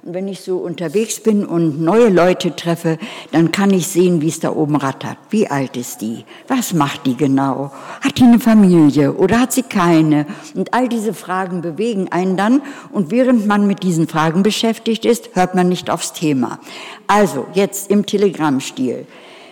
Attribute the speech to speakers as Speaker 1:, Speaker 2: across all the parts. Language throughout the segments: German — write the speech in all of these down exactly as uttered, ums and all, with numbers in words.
Speaker 1: Und wenn ich so unterwegs bin und neue Leute treffe, dann kann ich sehen, wie es da oben rattert. Wie alt ist die? Was macht die genau? Hat die eine Familie oder hat sie keine? Und all diese Fragen bewegen einen dann. Und während man mit diesen Fragen beschäftigt ist, hört man nicht aufs Thema. Also, jetzt im Telegrammstil.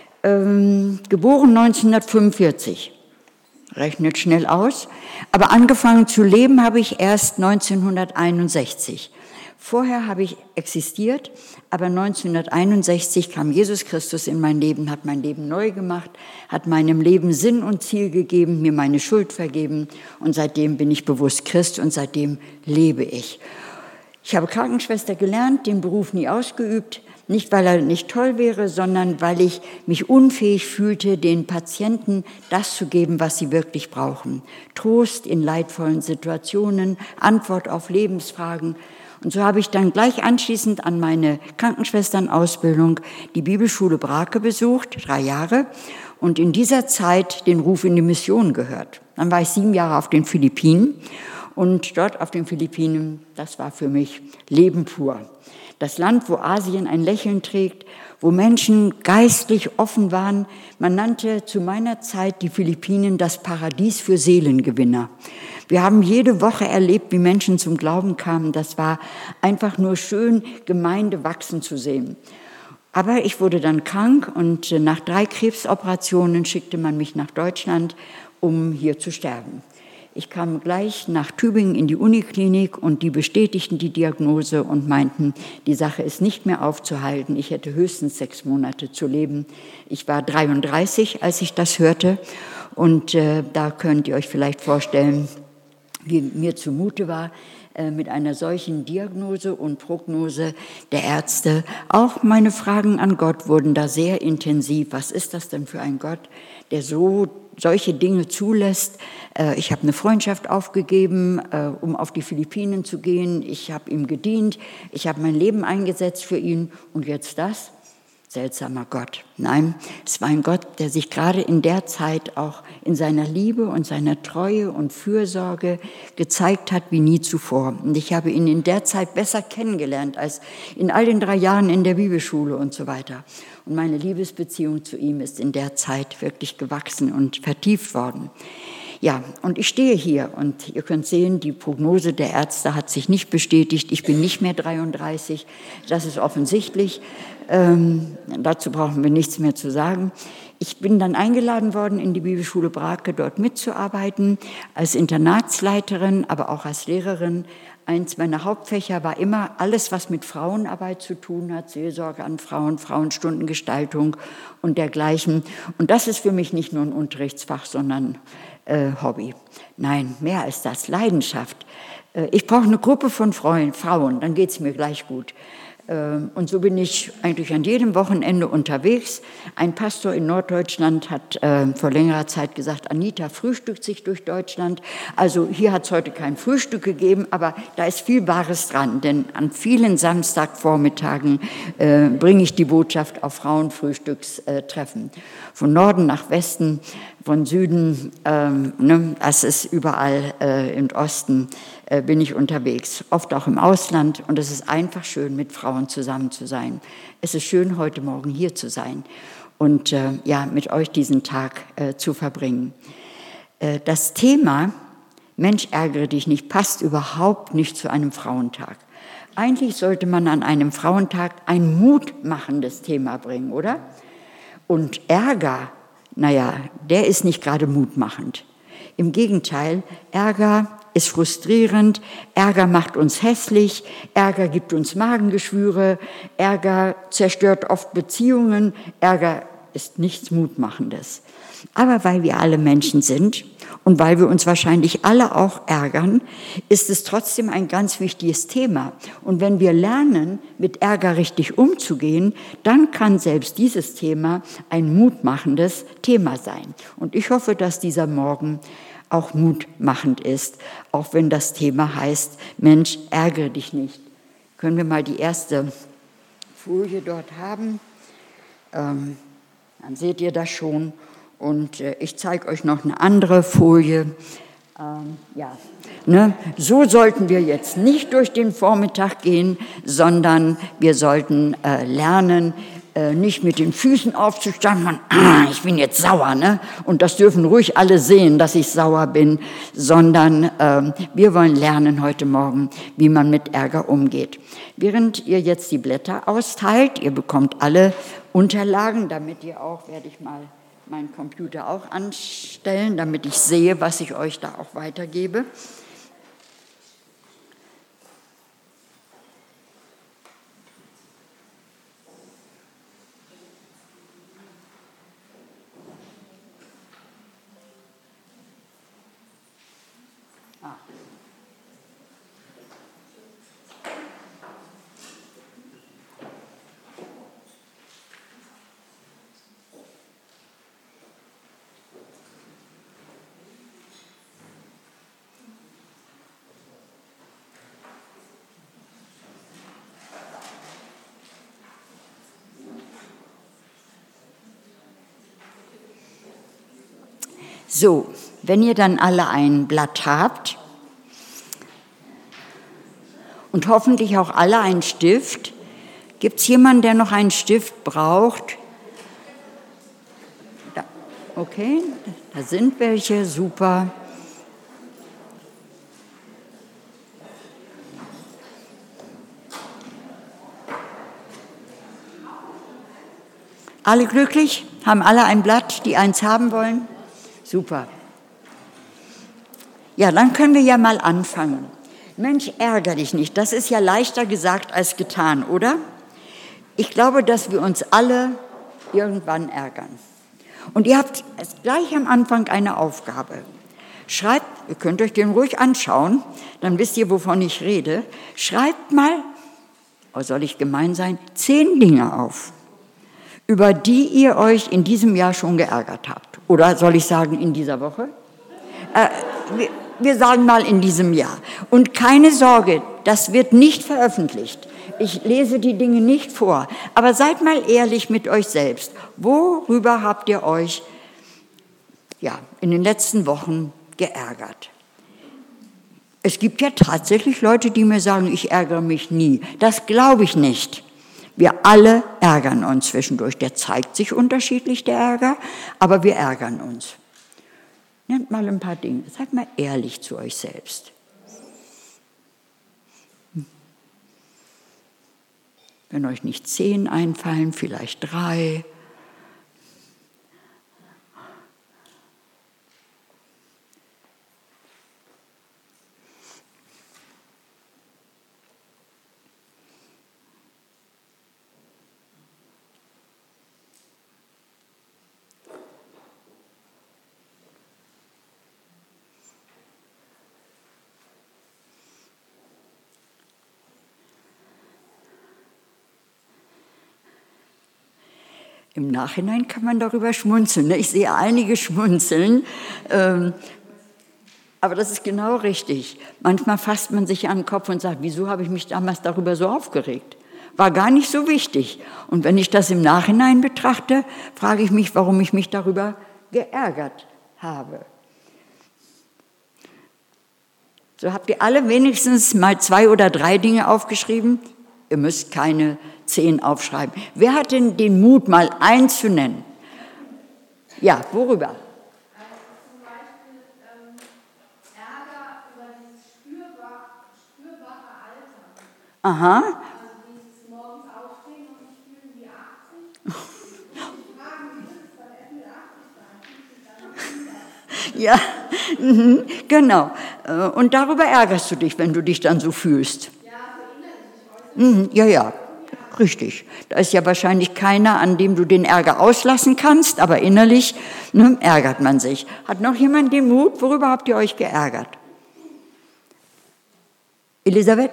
Speaker 1: Ähm, geboren neunzehnhundertfünfundvierzig. Rechnet schnell aus. Aber angefangen zu leben habe ich erst neunzehnhunderteinundsechzig. Vorher habe ich existiert, aber neunzehnhunderteinundsechzig kam Jesus Christus in mein Leben, hat mein Leben neu gemacht, hat meinem Leben Sinn und Ziel gegeben, mir meine Schuld vergeben und seitdem bin ich bewusst Christ und seitdem lebe ich. Ich habe Krankenschwester gelernt, den Beruf nie ausgeübt, nicht weil er nicht toll wäre, sondern weil ich mich unfähig fühlte, den Patienten das zu geben, was sie wirklich brauchen. Trost in leidvollen Situationen, Antwort auf Lebensfragen. Und so habe ich dann gleich anschließend an meine Krankenschwesternausbildung die Bibelschule Brake besucht, drei Jahre, und in dieser Zeit den Ruf in die Mission gehört. Dann war ich sieben Jahre auf den Philippinen und dort auf den Philippinen, das war für mich Leben pur. Das Land, wo Asien ein Lächeln trägt, wo Menschen geistlich offen waren. Man nannte zu meiner Zeit die Philippinen das Paradies für Seelengewinner. Wir haben jede Woche erlebt, wie Menschen zum Glauben kamen. Das war einfach nur schön, Gemeinde wachsen zu sehen. Aber ich wurde dann krank und nach drei Krebsoperationen schickte man mich nach Deutschland, um hier zu sterben. Ich kam gleich nach Tübingen in die Uniklinik und die bestätigten die Diagnose und meinten, die Sache ist nicht mehr aufzuhalten. Ich hätte höchstens sechs Monate zu leben. Ich war dreiunddreißig, als ich das hörte. Und äh, da könnt ihr euch vielleicht vorstellen, wie mir zumute war, äh, mit einer solchen Diagnose und Prognose der Ärzte. Auch meine Fragen an Gott wurden da sehr intensiv. Was ist das denn für ein Gott, der so solche Dinge zulässt? Ich habe eine Freundschaft aufgegeben, um auf die Philippinen zu gehen. Ich habe ihm gedient, ich habe mein Leben eingesetzt für ihn. Und jetzt das? Seltsamer Gott. Nein, es war ein Gott, der sich gerade in der Zeit auch in seiner Liebe und seiner Treue und Fürsorge gezeigt hat wie nie zuvor. Und ich habe ihn in der Zeit besser kennengelernt als in all den drei Jahren in der Bibelschule und so weiter. Und meine Liebesbeziehung zu ihm ist in der Zeit wirklich gewachsen und vertieft worden. Ja, und ich stehe hier und ihr könnt sehen, die Prognose der Ärzte hat sich nicht bestätigt. Ich bin nicht mehr dreiunddreißig, das ist offensichtlich. Ähm, dazu brauchen wir nichts mehr zu sagen. Ich bin dann eingeladen worden, in die Bibelschule Brake dort mitzuarbeiten, als Internatsleiterin, aber auch als Lehrerin. Eins meiner Hauptfächer war immer alles, was mit Frauenarbeit zu tun hat, Seelsorge an Frauen, Frauenstundengestaltung und dergleichen. Und das ist für mich nicht nur ein Unterrichtsfach, sondern äh, Hobby. Nein, mehr als das, Leidenschaft. Äh, ich brauche eine Gruppe von Frauen, Frauen, dann geht es mir gleich gut. Und so bin ich eigentlich an jedem Wochenende unterwegs. Ein Pastor in Norddeutschland hat äh, vor längerer Zeit gesagt, Anita frühstückt sich durch Deutschland. Also hier hat es heute kein Frühstück gegeben, aber da ist viel Wahres dran. Denn an vielen Samstagvormittagen äh, bringe ich die Botschaft auf Frauenfrühstückstreffen. Von Norden nach Westen, von Süden, ähm, ne, das ist überall äh, im Osten äh, bin ich unterwegs, oft auch im Ausland. Und es ist einfach schön, mit Frauen zusammen zu sein. Es ist schön, heute Morgen hier zu sein und äh, ja, mit euch diesen Tag äh, zu verbringen. Äh, das Thema Mensch, ärgere dich nicht, passt überhaupt nicht zu einem Frauentag. Eigentlich sollte man an einem Frauentag ein mutmachendes Thema bringen, oder? Und Ärger, naja, der ist nicht gerade mutmachend. Im Gegenteil, Ärger ist frustrierend, Ärger macht uns hässlich, Ärger gibt uns Magengeschwüre, Ärger zerstört oft Beziehungen, Ärger ist nichts Mutmachendes. Aber weil wir alle Menschen sind und weil wir uns wahrscheinlich alle auch ärgern, ist es trotzdem ein ganz wichtiges Thema. Und wenn wir lernen, mit Ärger richtig umzugehen, dann kann selbst dieses Thema ein mutmachendes Thema sein. Und ich hoffe, dass dieser Morgen auch mutmachend ist, auch wenn das Thema heißt, Mensch, ärgere dich nicht. Können wir mal die erste Folie dort haben? Ähm, dann seht ihr das schon. Und äh, ich zeige euch noch eine andere Folie. Ähm, ja, ne? So sollten wir jetzt nicht durch den Vormittag gehen, sondern wir sollten äh, lernen, äh, nicht mit den Füßen aufzustehen, man, ah, ich bin jetzt sauer, ne? Und das dürfen ruhig alle sehen, dass ich sauer bin, sondern äh, wir wollen lernen heute Morgen, wie man mit Ärger umgeht. Während ihr jetzt die Blätter austeilt, ihr bekommt alle Unterlagen, damit ihr auch, werde ich mal meinen Computer auch anstellen, damit ich sehe, was ich euch da auch weitergebe. Ah. So, wenn ihr dann alle ein Blatt habt und hoffentlich auch alle einen Stift, gibt es jemanden, der noch einen Stift braucht? Da, okay, da sind welche, super. Alle glücklich? Haben alle ein Blatt, die eins haben wollen? Super. Ja, dann können wir ja mal anfangen. Mensch, ärger dich nicht. Das ist ja leichter gesagt als getan, oder? Ich glaube, dass wir uns alle irgendwann ärgern. Und ihr habt gleich am Anfang eine Aufgabe. Schreibt, ihr könnt euch den ruhig anschauen, dann wisst ihr, wovon ich rede. Schreibt mal, oh, soll ich gemein sein, zehn Dinge auf, über die ihr euch in diesem Jahr schon geärgert habt. Oder soll ich sagen, in dieser Woche? Äh, wir, wir sagen mal in diesem Jahr. Und keine Sorge, das wird nicht veröffentlicht. Ich lese die Dinge nicht vor. Aber seid mal ehrlich mit euch selbst. Worüber habt ihr euch ja, in den letzten Wochen geärgert? Es gibt ja tatsächlich Leute, die mir sagen, ich ärgere mich nie. Das glaube ich nicht. Wir alle ärgern uns zwischendurch. Der zeigt sich unterschiedlich, der Ärger, aber wir ärgern uns. Nennt mal ein paar Dinge. Seid mal ehrlich zu euch selbst. Wenn euch nicht zehn einfallen, vielleicht drei. Im Nachhinein kann man darüber schmunzeln. Ich sehe einige schmunzeln, aber das ist genau richtig. Manchmal fasst man sich an den Kopf und sagt, wieso habe ich mich damals darüber so aufgeregt? War gar nicht so wichtig. Und wenn ich das im Nachhinein betrachte, frage ich mich, warum ich mich darüber geärgert habe. So habt ihr alle wenigstens mal zwei oder drei Dinge aufgeschrieben. Ihr müsst keine zehn aufschreiben. Wer hat denn den Mut, mal eins zu nennen? Ja, worüber?
Speaker 2: Also zum Beispiel ähm, Ärger über dieses spürbare, spürbare Alter.
Speaker 1: Aha.
Speaker 2: Also dieses morgens aufstehen und sich fühlen wie achtzig. Und fragen, wie ist es dann erst mit achtzig sein?
Speaker 1: Ja, mhm, genau. Und darüber ärgerst du dich, wenn du dich dann so fühlst.
Speaker 2: Ja, so innerlich.
Speaker 1: Mhm, ja, ja. Richtig. Da ist ja wahrscheinlich keiner, an dem du den Ärger auslassen kannst, aber innerlich ne, ärgert man sich. Hat noch jemand den Mut? Worüber habt ihr euch geärgert? Elisabeth?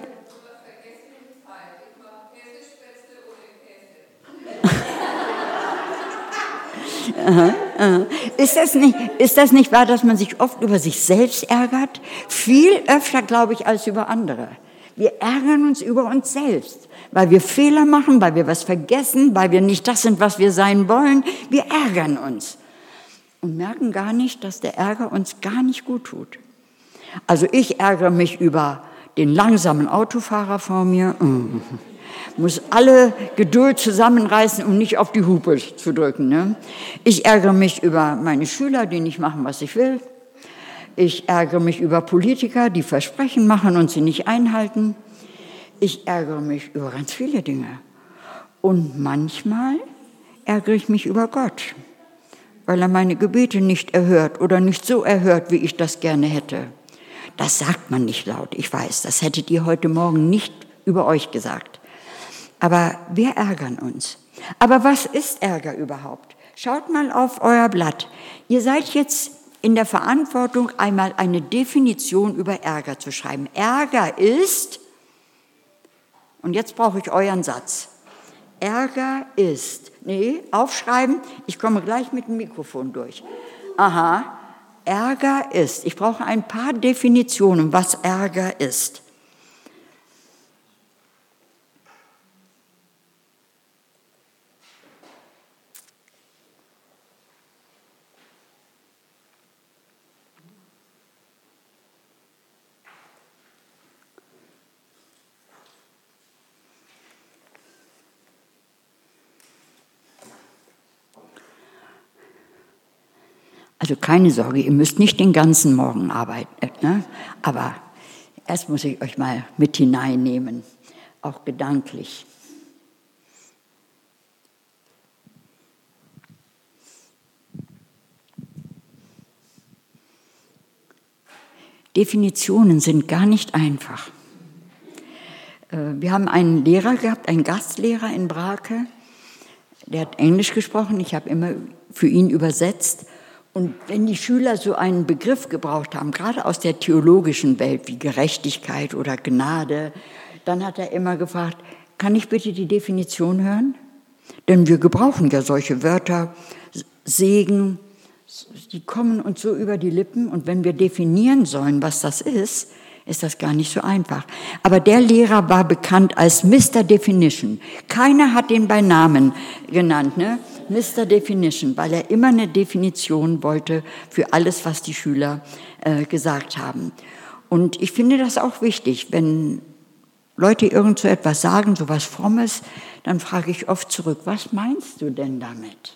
Speaker 1: Aha, aha. Ist das nicht, ist das nicht wahr, dass man sich oft über sich selbst ärgert? Viel öfter, glaube ich, als über andere. Wir ärgern uns über uns selbst, weil wir Fehler machen, weil wir was vergessen, weil wir nicht das sind, was wir sein wollen. Wir ärgern uns und merken gar nicht, dass der Ärger uns gar nicht gut tut. Also ich ärgere mich über den langsamen Autofahrer vor mir. Mm. Muss alle Geduld zusammenreißen, um nicht auf die Hupe zu drücken. Ne? Ich ärgere mich über meine Schüler, die nicht machen, was ich will. Ich ärgere mich über Politiker, die Versprechen machen und sie nicht einhalten. Ich ärgere mich über ganz viele Dinge. Und manchmal ärgere ich mich über Gott, weil er meine Gebete nicht erhört oder nicht so erhört, wie ich das gerne hätte. Das sagt man nicht laut, ich weiß, das hättet ihr heute Morgen nicht über euch gesagt. Aber wir ärgern uns. Aber was ist Ärger überhaupt? Schaut mal auf euer Blatt. Ihr seid jetzt in der Verantwortung, einmal eine Definition über Ärger zu schreiben. Ärger ist, und jetzt brauche ich euren Satz. Ärger ist, nee, aufschreiben, ich komme gleich mit dem Mikrofon durch. Aha, Ärger ist, ich brauche ein paar Definitionen, was Ärger ist. Also keine Sorge, ihr müsst nicht den ganzen Morgen arbeiten, ne? Aber erst muss ich euch mal mit hineinnehmen, auch gedanklich. Definitionen sind gar nicht einfach. Wir haben einen Lehrer gehabt, einen Gastlehrer in Brake, der hat Englisch gesprochen, ich habe immer für ihn übersetzt. Und wenn die Schüler so einen Begriff gebraucht haben, gerade aus der theologischen Welt wie Gerechtigkeit oder Gnade, dann hat er immer gefragt, kann ich bitte die Definition hören? Denn wir gebrauchen ja solche Wörter, Segen, die kommen uns so über die Lippen. Und wenn wir definieren sollen, was das ist, ist das gar nicht so einfach. Aber der Lehrer war bekannt als Mister Definition. Keiner hat ihn bei Namen genannt, ne? Mister Definition, weil er immer eine Definition wollte für alles, was die Schüler äh, gesagt haben. Und ich finde das auch wichtig, wenn Leute irgend so etwas sagen, so was Frommes, dann frage ich oft zurück, was meinst du denn damit?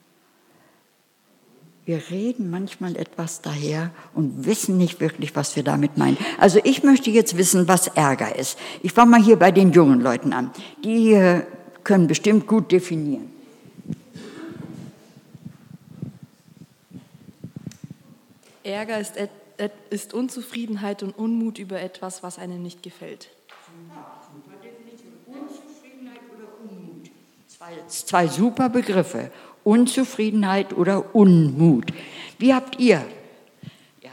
Speaker 1: Wir reden manchmal etwas daher und wissen nicht wirklich, was wir damit meinen. Also ich möchte jetzt wissen, was Ärger ist. Ich fange mal hier bei den jungen Leuten an. Die äh, können bestimmt gut definieren.
Speaker 3: Ärger ist, ist Unzufriedenheit und Unmut über etwas, was einem nicht gefällt.
Speaker 1: Unzufriedenheit oder Unmut. Zwei, zwei super Begriffe. Unzufriedenheit oder Unmut. Wie habt ihr? Ja?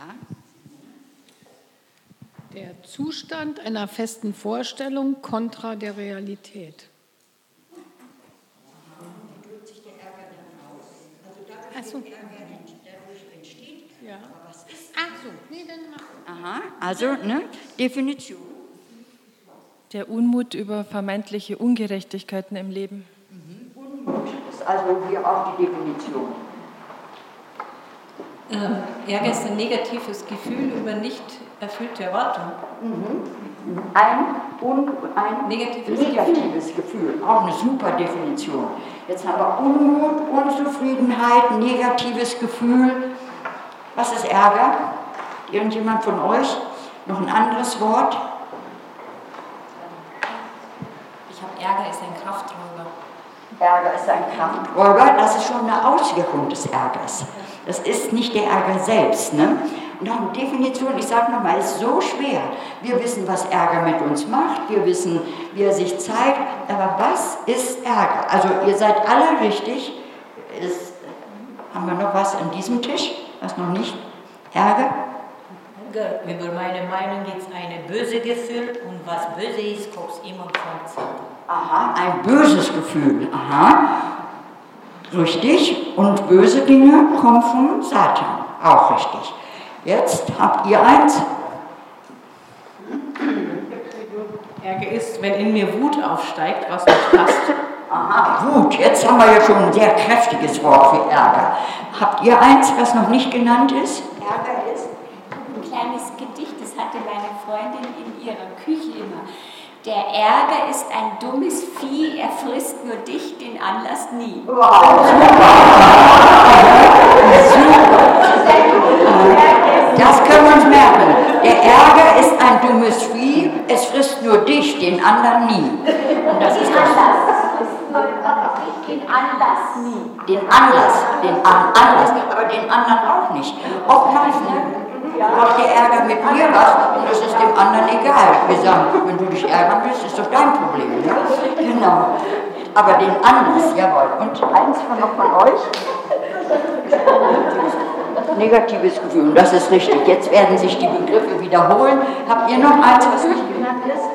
Speaker 4: Der Zustand einer festen Vorstellung kontra der Realität.
Speaker 1: Wie drückt sich der Ärger dann aus? Also da
Speaker 4: Ach so.
Speaker 1: der Ärger dadurch entsteht.
Speaker 4: Ja.
Speaker 1: Aber was ist?
Speaker 4: Ach so, nee, dann mach.
Speaker 1: Aha, also ne, Definition.
Speaker 3: Der Unmut über vermeintliche Ungerechtigkeiten im Leben.
Speaker 1: Mhm. Unmut ist also hier auch die Definition.
Speaker 5: Ähm, Ärger ist ein negatives Gefühl über nicht erfüllte Erwartungen.
Speaker 1: Mhm. Ein, un, ein
Speaker 5: negatives,
Speaker 1: negatives Gefühl. Gefühl, auch eine super Definition. Jetzt haben wir Unmut, Unzufriedenheit, negatives Gefühl. Was ist Ärger? Irgendjemand von euch? Noch ein anderes Wort?
Speaker 5: Ich habe Ärger ist ein Krafträuber.
Speaker 1: Ärger ist ein Krafträuber, das ist schon eine Auswirkung des Ärgers. Das ist nicht der Ärger selbst. Ne? Und auch eine Definition, ich sage nochmal, ist so schwer. Wir wissen, was Ärger mit uns macht, wir wissen, wie er sich zeigt, aber was ist Ärger? Also ihr seid alle richtig. Ist, haben wir noch was an diesem Tisch, was noch nicht? Ärger?
Speaker 6: Über meine Meinung gibt es ein böses Gefühl und was böse ist, kommt immer vom Satan.
Speaker 1: Aha, ein böses Gefühl. Aha, richtig. Und böse Dinge kommen vom Satan. Auch richtig. Jetzt habt ihr eins.
Speaker 7: Ärger ist, wenn in mir Wut aufsteigt, was nicht passt.
Speaker 1: Aha, Wut. Jetzt haben wir ja schon ein sehr kräftiges Wort für Ärger. Habt ihr eins, was noch nicht genannt ist? Ärger ist?
Speaker 2: Ein kleines Gedicht
Speaker 8: Ärger ist ein dummes Vieh, er frisst nur dich, den Anlass nie.
Speaker 1: Wow, das können wir uns merken. Der Ärger ist ein dummes Vieh, es frisst nur dich, den anderen nie. Und das ist das.
Speaker 8: Den Anlass nie.
Speaker 1: Den Anlass, den An Anlass, aber den anderen auch nicht. Oftmals ne, macht der Ärger mit mir was und das ist dem anderen egal. Wir sagen, wenn du dich ärgern willst, ist doch dein Problem. Ne? Genau. Aber den Anlass, jawohl. Und eins von noch von euch. Negatives Gefühl, und das ist richtig. Jetzt werden sich die Begriffe wiederholen. Habt ihr noch eins, was nicht genannt ist?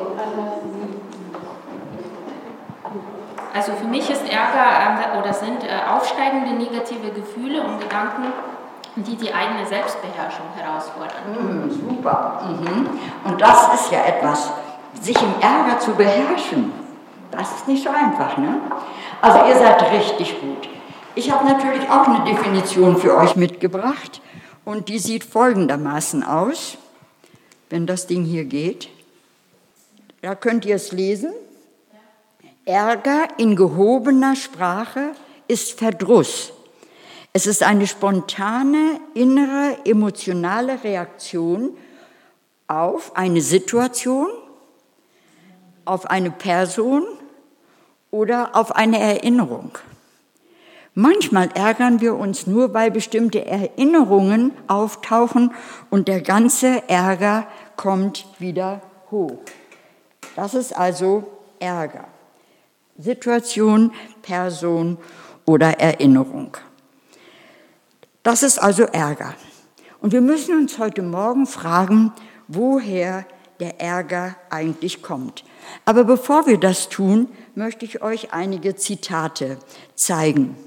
Speaker 9: Also für mich ist Ärger äh, oder sind äh, aufsteigende negative Gefühle und Gedanken, die die eigene Selbstbeherrschung herausfordern.
Speaker 1: Mm, super. Mhm. Und das ist ja etwas, sich im Ärger zu beherrschen. Das ist nicht so einfach, ne? Also ihr seid richtig gut. Ich habe natürlich auch eine Definition für euch mitgebracht und die sieht folgendermaßen aus, wenn das Ding hier geht. Da könnt ihr es lesen. Ärger in gehobener Sprache ist Verdruss. Es ist eine spontane, innere, emotionale Reaktion auf eine Situation, auf eine Person oder auf eine Erinnerung. Manchmal ärgern wir uns nur, weil bestimmte Erinnerungen auftauchen und der ganze Ärger kommt wieder hoch. Das ist also Ärger. Situation, Person oder Erinnerung. Das ist also Ärger. Und wir müssen uns heute Morgen fragen, woher der Ärger eigentlich kommt. Aber bevor wir das tun, möchte ich euch einige Zitate zeigen.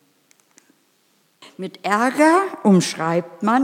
Speaker 1: Mit Ärger umschreibt man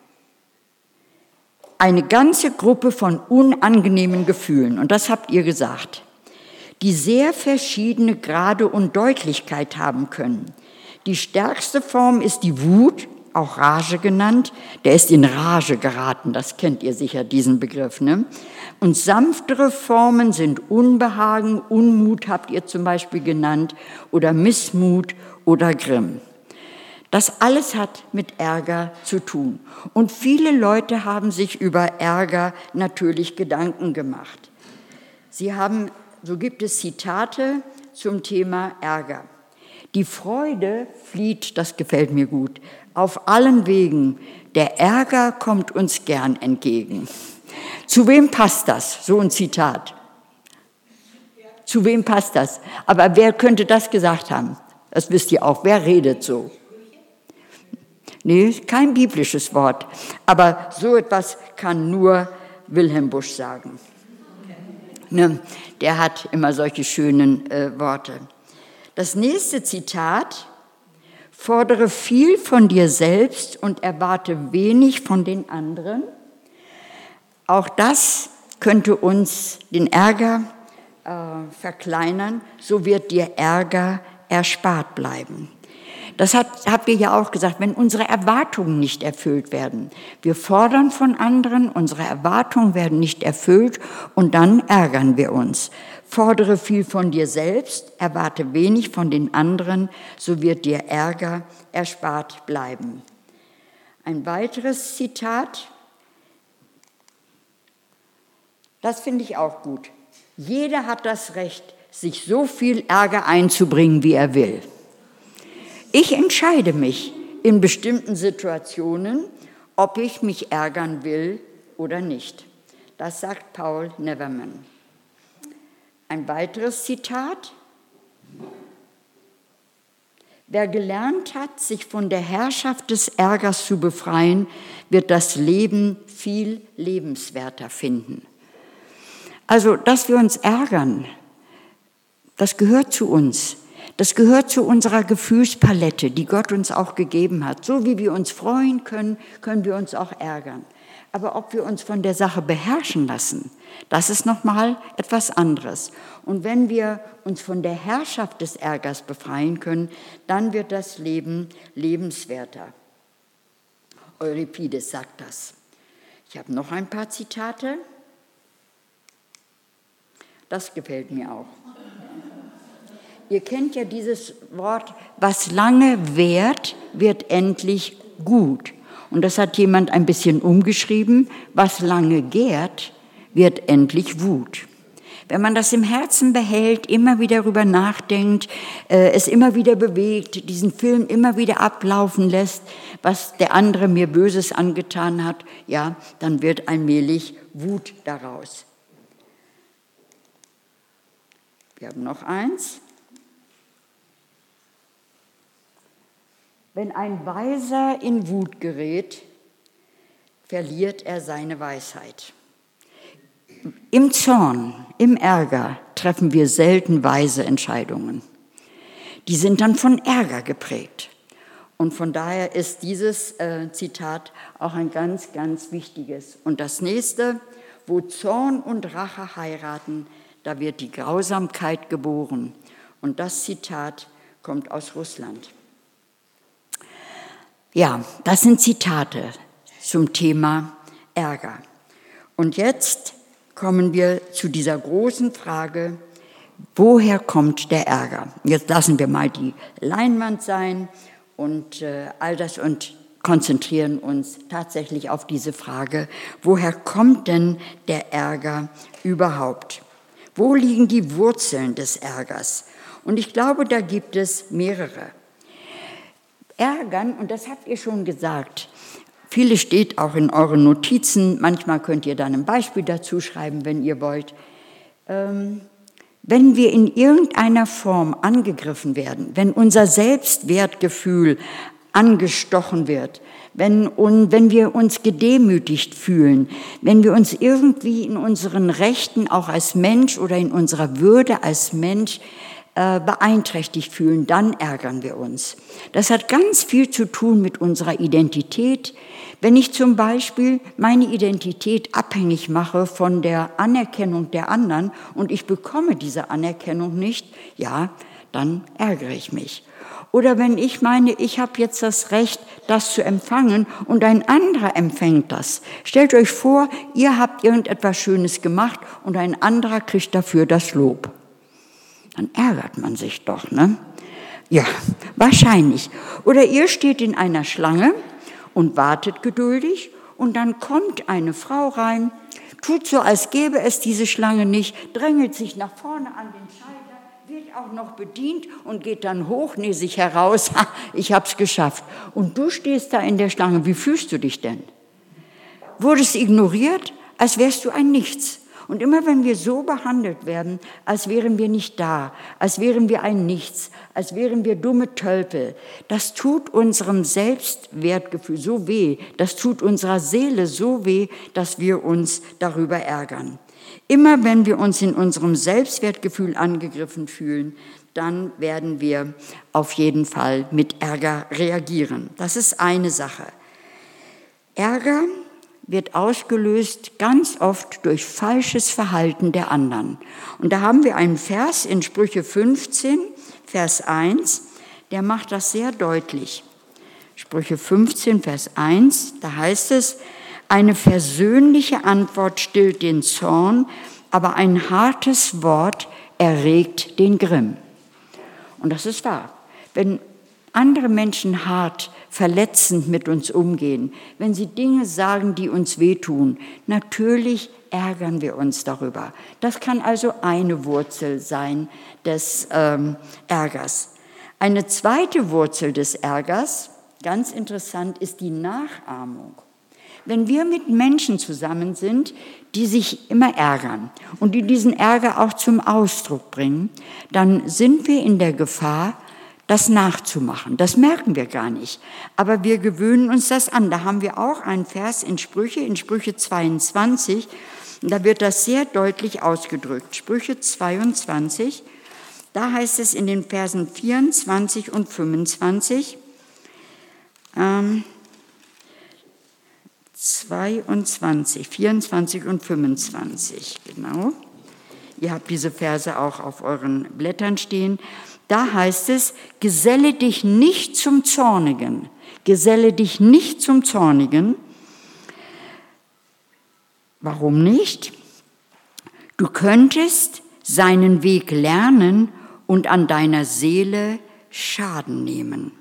Speaker 1: eine ganze Gruppe von unangenehmen Gefühlen, und das habt ihr gesagt, die sehr verschiedene Grade und Deutlichkeit haben können. Die stärkste Form ist die Wut, auch Rage genannt. Der ist in Rage geraten, das kennt ihr sicher, diesen Begriff, ne? Und sanftere Formen sind Unbehagen, Unmut habt ihr zum Beispiel genannt, oder Missmut oder Grimm. Das alles hat mit Ärger zu tun. Und viele Leute haben sich über Ärger natürlich Gedanken gemacht. Sie haben, so gibt es Zitate zum Thema Ärger. Die Freude flieht, das gefällt mir gut, auf allen Wegen. Der Ärger kommt uns gern entgegen. Zu wem passt das? So ein Zitat. Zu wem passt das? Aber wer könnte das gesagt haben? Das wisst ihr auch. Wer redet so? Nee, kein biblisches Wort. Aber so etwas kann nur Wilhelm Busch sagen. Ne, der hat immer solche schönen äh, Worte. Das nächste Zitat: Fordere viel von dir selbst und erwarte wenig von den anderen. Auch das könnte uns den Ärger äh, verkleinern. So wird dir Ärger erspart bleiben. Das hat, habt ihr ja auch gesagt, wenn unsere Erwartungen nicht erfüllt werden. Wir fordern von anderen, unsere Erwartungen werden nicht erfüllt und dann ärgern wir uns. Fordere viel von dir selbst, erwarte wenig von den anderen, so wird dir Ärger erspart bleiben. Ein weiteres Zitat, das finde ich auch gut. Jeder hat das Recht, sich so viel Ärger einzubringen, wie er will. Ich entscheide mich in bestimmten Situationen, ob ich mich ärgern will oder nicht. Das sagt Paul Neverman. Ein weiteres Zitat: Wer gelernt hat, sich von der Herrschaft des Ärgers zu befreien, wird das Leben viel lebenswerter finden. Also, dass wir uns ärgern, das gehört zu uns. Das gehört zu unserer Gefühlspalette, die Gott uns auch gegeben hat. So wie wir uns freuen können, können wir uns auch ärgern. Aber ob wir uns von der Sache beherrschen lassen, das ist nochmal etwas anderes. Und wenn wir uns von der Herrschaft des Ärgers befreien können, dann wird das Leben lebenswerter. Euripides sagt das. Ich habe noch ein paar Zitate. Das gefällt mir auch. Ihr kennt ja dieses Wort, was lange währt, wird endlich gut. Und das hat jemand ein bisschen umgeschrieben, was lange gärt, wird endlich Wut. Wenn man das im Herzen behält, immer wieder darüber nachdenkt, äh, es immer wieder bewegt, diesen Film immer wieder ablaufen lässt, was der andere mir Böses angetan hat, ja, dann wird allmählich Wut daraus. Wir haben noch eins. Wenn ein Weiser in Wut gerät, verliert er seine Weisheit. Im Zorn, im Ärger treffen wir selten weise Entscheidungen. Die sind dann von Ärger geprägt. Und von daher ist dieses äh, Zitat auch ein ganz, ganz wichtiges. Und das nächste, wo Zorn und Rache heiraten, da wird die Grausamkeit geboren. Und das Zitat kommt aus Russland. Ja, das sind Zitate zum Thema Ärger. Und jetzt kommen wir zu dieser großen Frage, woher kommt der Ärger? Jetzt lassen wir mal die Leinwand sein und äh, all das und konzentrieren uns tatsächlich auf diese Frage, woher kommt denn der Ärger überhaupt? Wo liegen die Wurzeln des Ärgers? Und ich glaube, da gibt es mehrere. Ärgern, und das habt ihr schon gesagt, vieles steht auch in euren Notizen, manchmal könnt ihr dann ein Beispiel dazu schreiben, wenn ihr wollt. Ähm, wenn wir in irgendeiner Form angegriffen werden, wenn unser Selbstwertgefühl angestochen wird, wenn, und wenn wir uns gedemütigt fühlen, wenn wir uns irgendwie in unseren Rechten auch als Mensch oder in unserer Würde als Mensch äh, beeinträchtigt fühlen, dann ärgern wir uns. Das hat ganz viel zu tun mit unserer Identität. Wenn ich zum Beispiel meine Identität abhängig mache von der Anerkennung der anderen und ich bekomme diese Anerkennung nicht, ja, dann ärgere ich mich. Oder wenn ich meine, ich habe jetzt das Recht, das zu empfangen und ein anderer empfängt das. Stellt euch vor, ihr habt irgendetwas Schönes gemacht und ein anderer kriegt dafür das Lob. Dann ärgert man sich doch, ne? Ja, wahrscheinlich. Oder ihr steht in einer Schlange und wartet geduldig und dann kommt eine Frau rein, tut so, als gäbe es diese Schlange nicht, drängelt sich nach vorne an den Schalter, wird auch noch bedient und geht dann hochnäsig heraus, ha, ich hab's geschafft. Und du stehst da in der Schlange, wie fühlst du dich denn? Wurdest ignoriert, als wärst du ein Nichts. Und immer wenn wir so behandelt werden, als wären wir nicht da, als wären wir ein Nichts, als wären wir dumme Tölpel, das tut unserem Selbstwertgefühl so weh, das tut unserer Seele so weh, dass wir uns darüber ärgern. Immer wenn wir uns in unserem Selbstwertgefühl angegriffen fühlen, dann werden wir auf jeden Fall mit Ärger reagieren. Das ist eine Sache. Ärger wird ausgelöst ganz oft durch falsches Verhalten der anderen. Und da haben wir einen Vers in Sprüche fünfzehn, Vers eins, der macht das sehr deutlich. Sprüche fünfzehn, Vers eins, da heißt es, eine versöhnliche Antwort stillt den Zorn, aber ein hartes Wort erregt den Grimm. Und das ist wahr. Wenn andere Menschen hart, verletzend mit uns umgehen, wenn sie Dinge sagen, die uns wehtun, natürlich ärgern wir uns darüber. Das kann also eine Wurzel sein des ähm, Ärgers. Eine zweite Wurzel des Ärgers, ganz interessant, ist die Nachahmung. Wenn wir mit Menschen zusammen sind, die sich immer ärgern und die diesen Ärger auch zum Ausdruck bringen, dann sind wir in der Gefahr, das nachzumachen. Das merken wir gar nicht. Aber wir gewöhnen uns das an. Da haben wir auch einen Vers in Sprüche, in Sprüche zweiundzwanzig. Da wird das sehr deutlich ausgedrückt. Sprüche zweiundzwanzig, da heißt es in den Versen vierundzwanzig und fünfundzwanzig, ähm, zweiundzwanzig, vierundzwanzig und fünfundzwanzig, genau. Ihr habt diese Verse auch auf euren Blättern stehen. Da heißt es, geselle dich nicht zum Zornigen, geselle dich nicht zum Zornigen. Warum nicht? Du könntest seinen Weg lernen und an deiner Seele Schaden nehmen.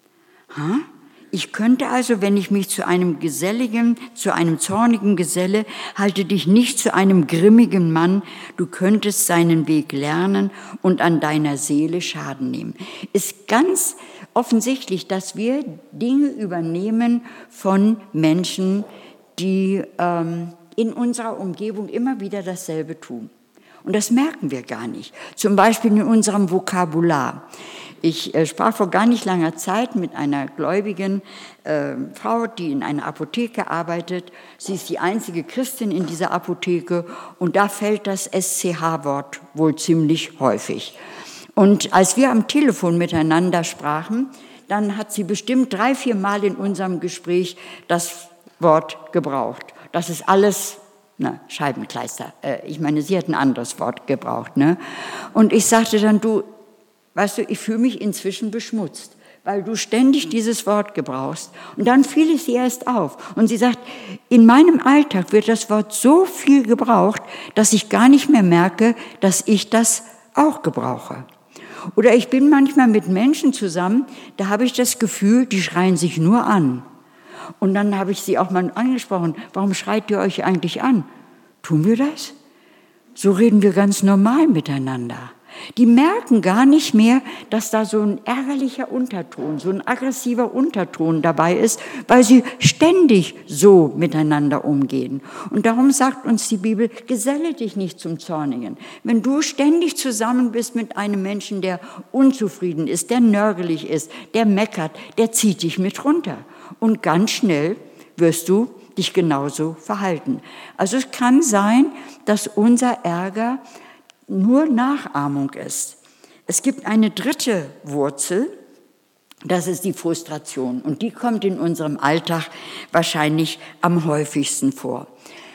Speaker 1: Ha? Ich könnte also, wenn ich mich zu einem geselligen, zu einem zornigen Geselle, halte dich nicht zu einem grimmigen Mann, du könntest seinen Weg lernen und an deiner Seele Schaden nehmen. Ist ganz offensichtlich, dass wir Dinge übernehmen von Menschen, die ähm, in unserer Umgebung immer wieder dasselbe tun. Und das merken wir gar nicht. Zum Beispiel in unserem Vokabular. Ich äh, sprach vor gar nicht langer Zeit mit einer gläubigen äh, Frau, die in einer Apotheke arbeitet. Sie ist die einzige Christin in dieser Apotheke und da fällt das S C H-Wort wohl ziemlich häufig. Und als wir am Telefon miteinander sprachen, dann hat sie bestimmt drei, vier Mal in unserem Gespräch das Wort gebraucht. Das ist alles... Na, Scheibenkleister. Äh, ich meine, sie hat ein anderes Wort gebraucht. Ne? Und ich sagte dann, du, weißt du, ich fühle mich inzwischen beschmutzt, weil du ständig dieses Wort gebrauchst. Und dann fiel es ihr erst auf. Und sie sagt, in meinem Alltag wird das Wort so viel gebraucht, dass ich gar nicht mehr merke, dass ich das auch gebrauche. Oder ich bin manchmal mit Menschen zusammen, da habe ich das Gefühl, die schreien sich nur an. Und dann habe ich sie auch mal angesprochen, warum schreit ihr euch eigentlich an? Tun wir das? So reden wir ganz normal miteinander. Die merken gar nicht mehr, dass da so ein ärgerlicher Unterton, so ein aggressiver Unterton dabei ist, weil sie ständig so miteinander umgehen. Und darum sagt uns die Bibel, geselle dich nicht zum Zornigen. Wenn du ständig zusammen bist mit einem Menschen, der unzufrieden ist, der nörgelig ist, der meckert, der zieht dich mit runter. Und ganz schnell wirst du dich genauso verhalten. Also es kann sein, dass unser Ärger nur Nachahmung ist. Es gibt eine dritte Wurzel, das ist die Frustration. Und die kommt in unserem Alltag wahrscheinlich am häufigsten vor.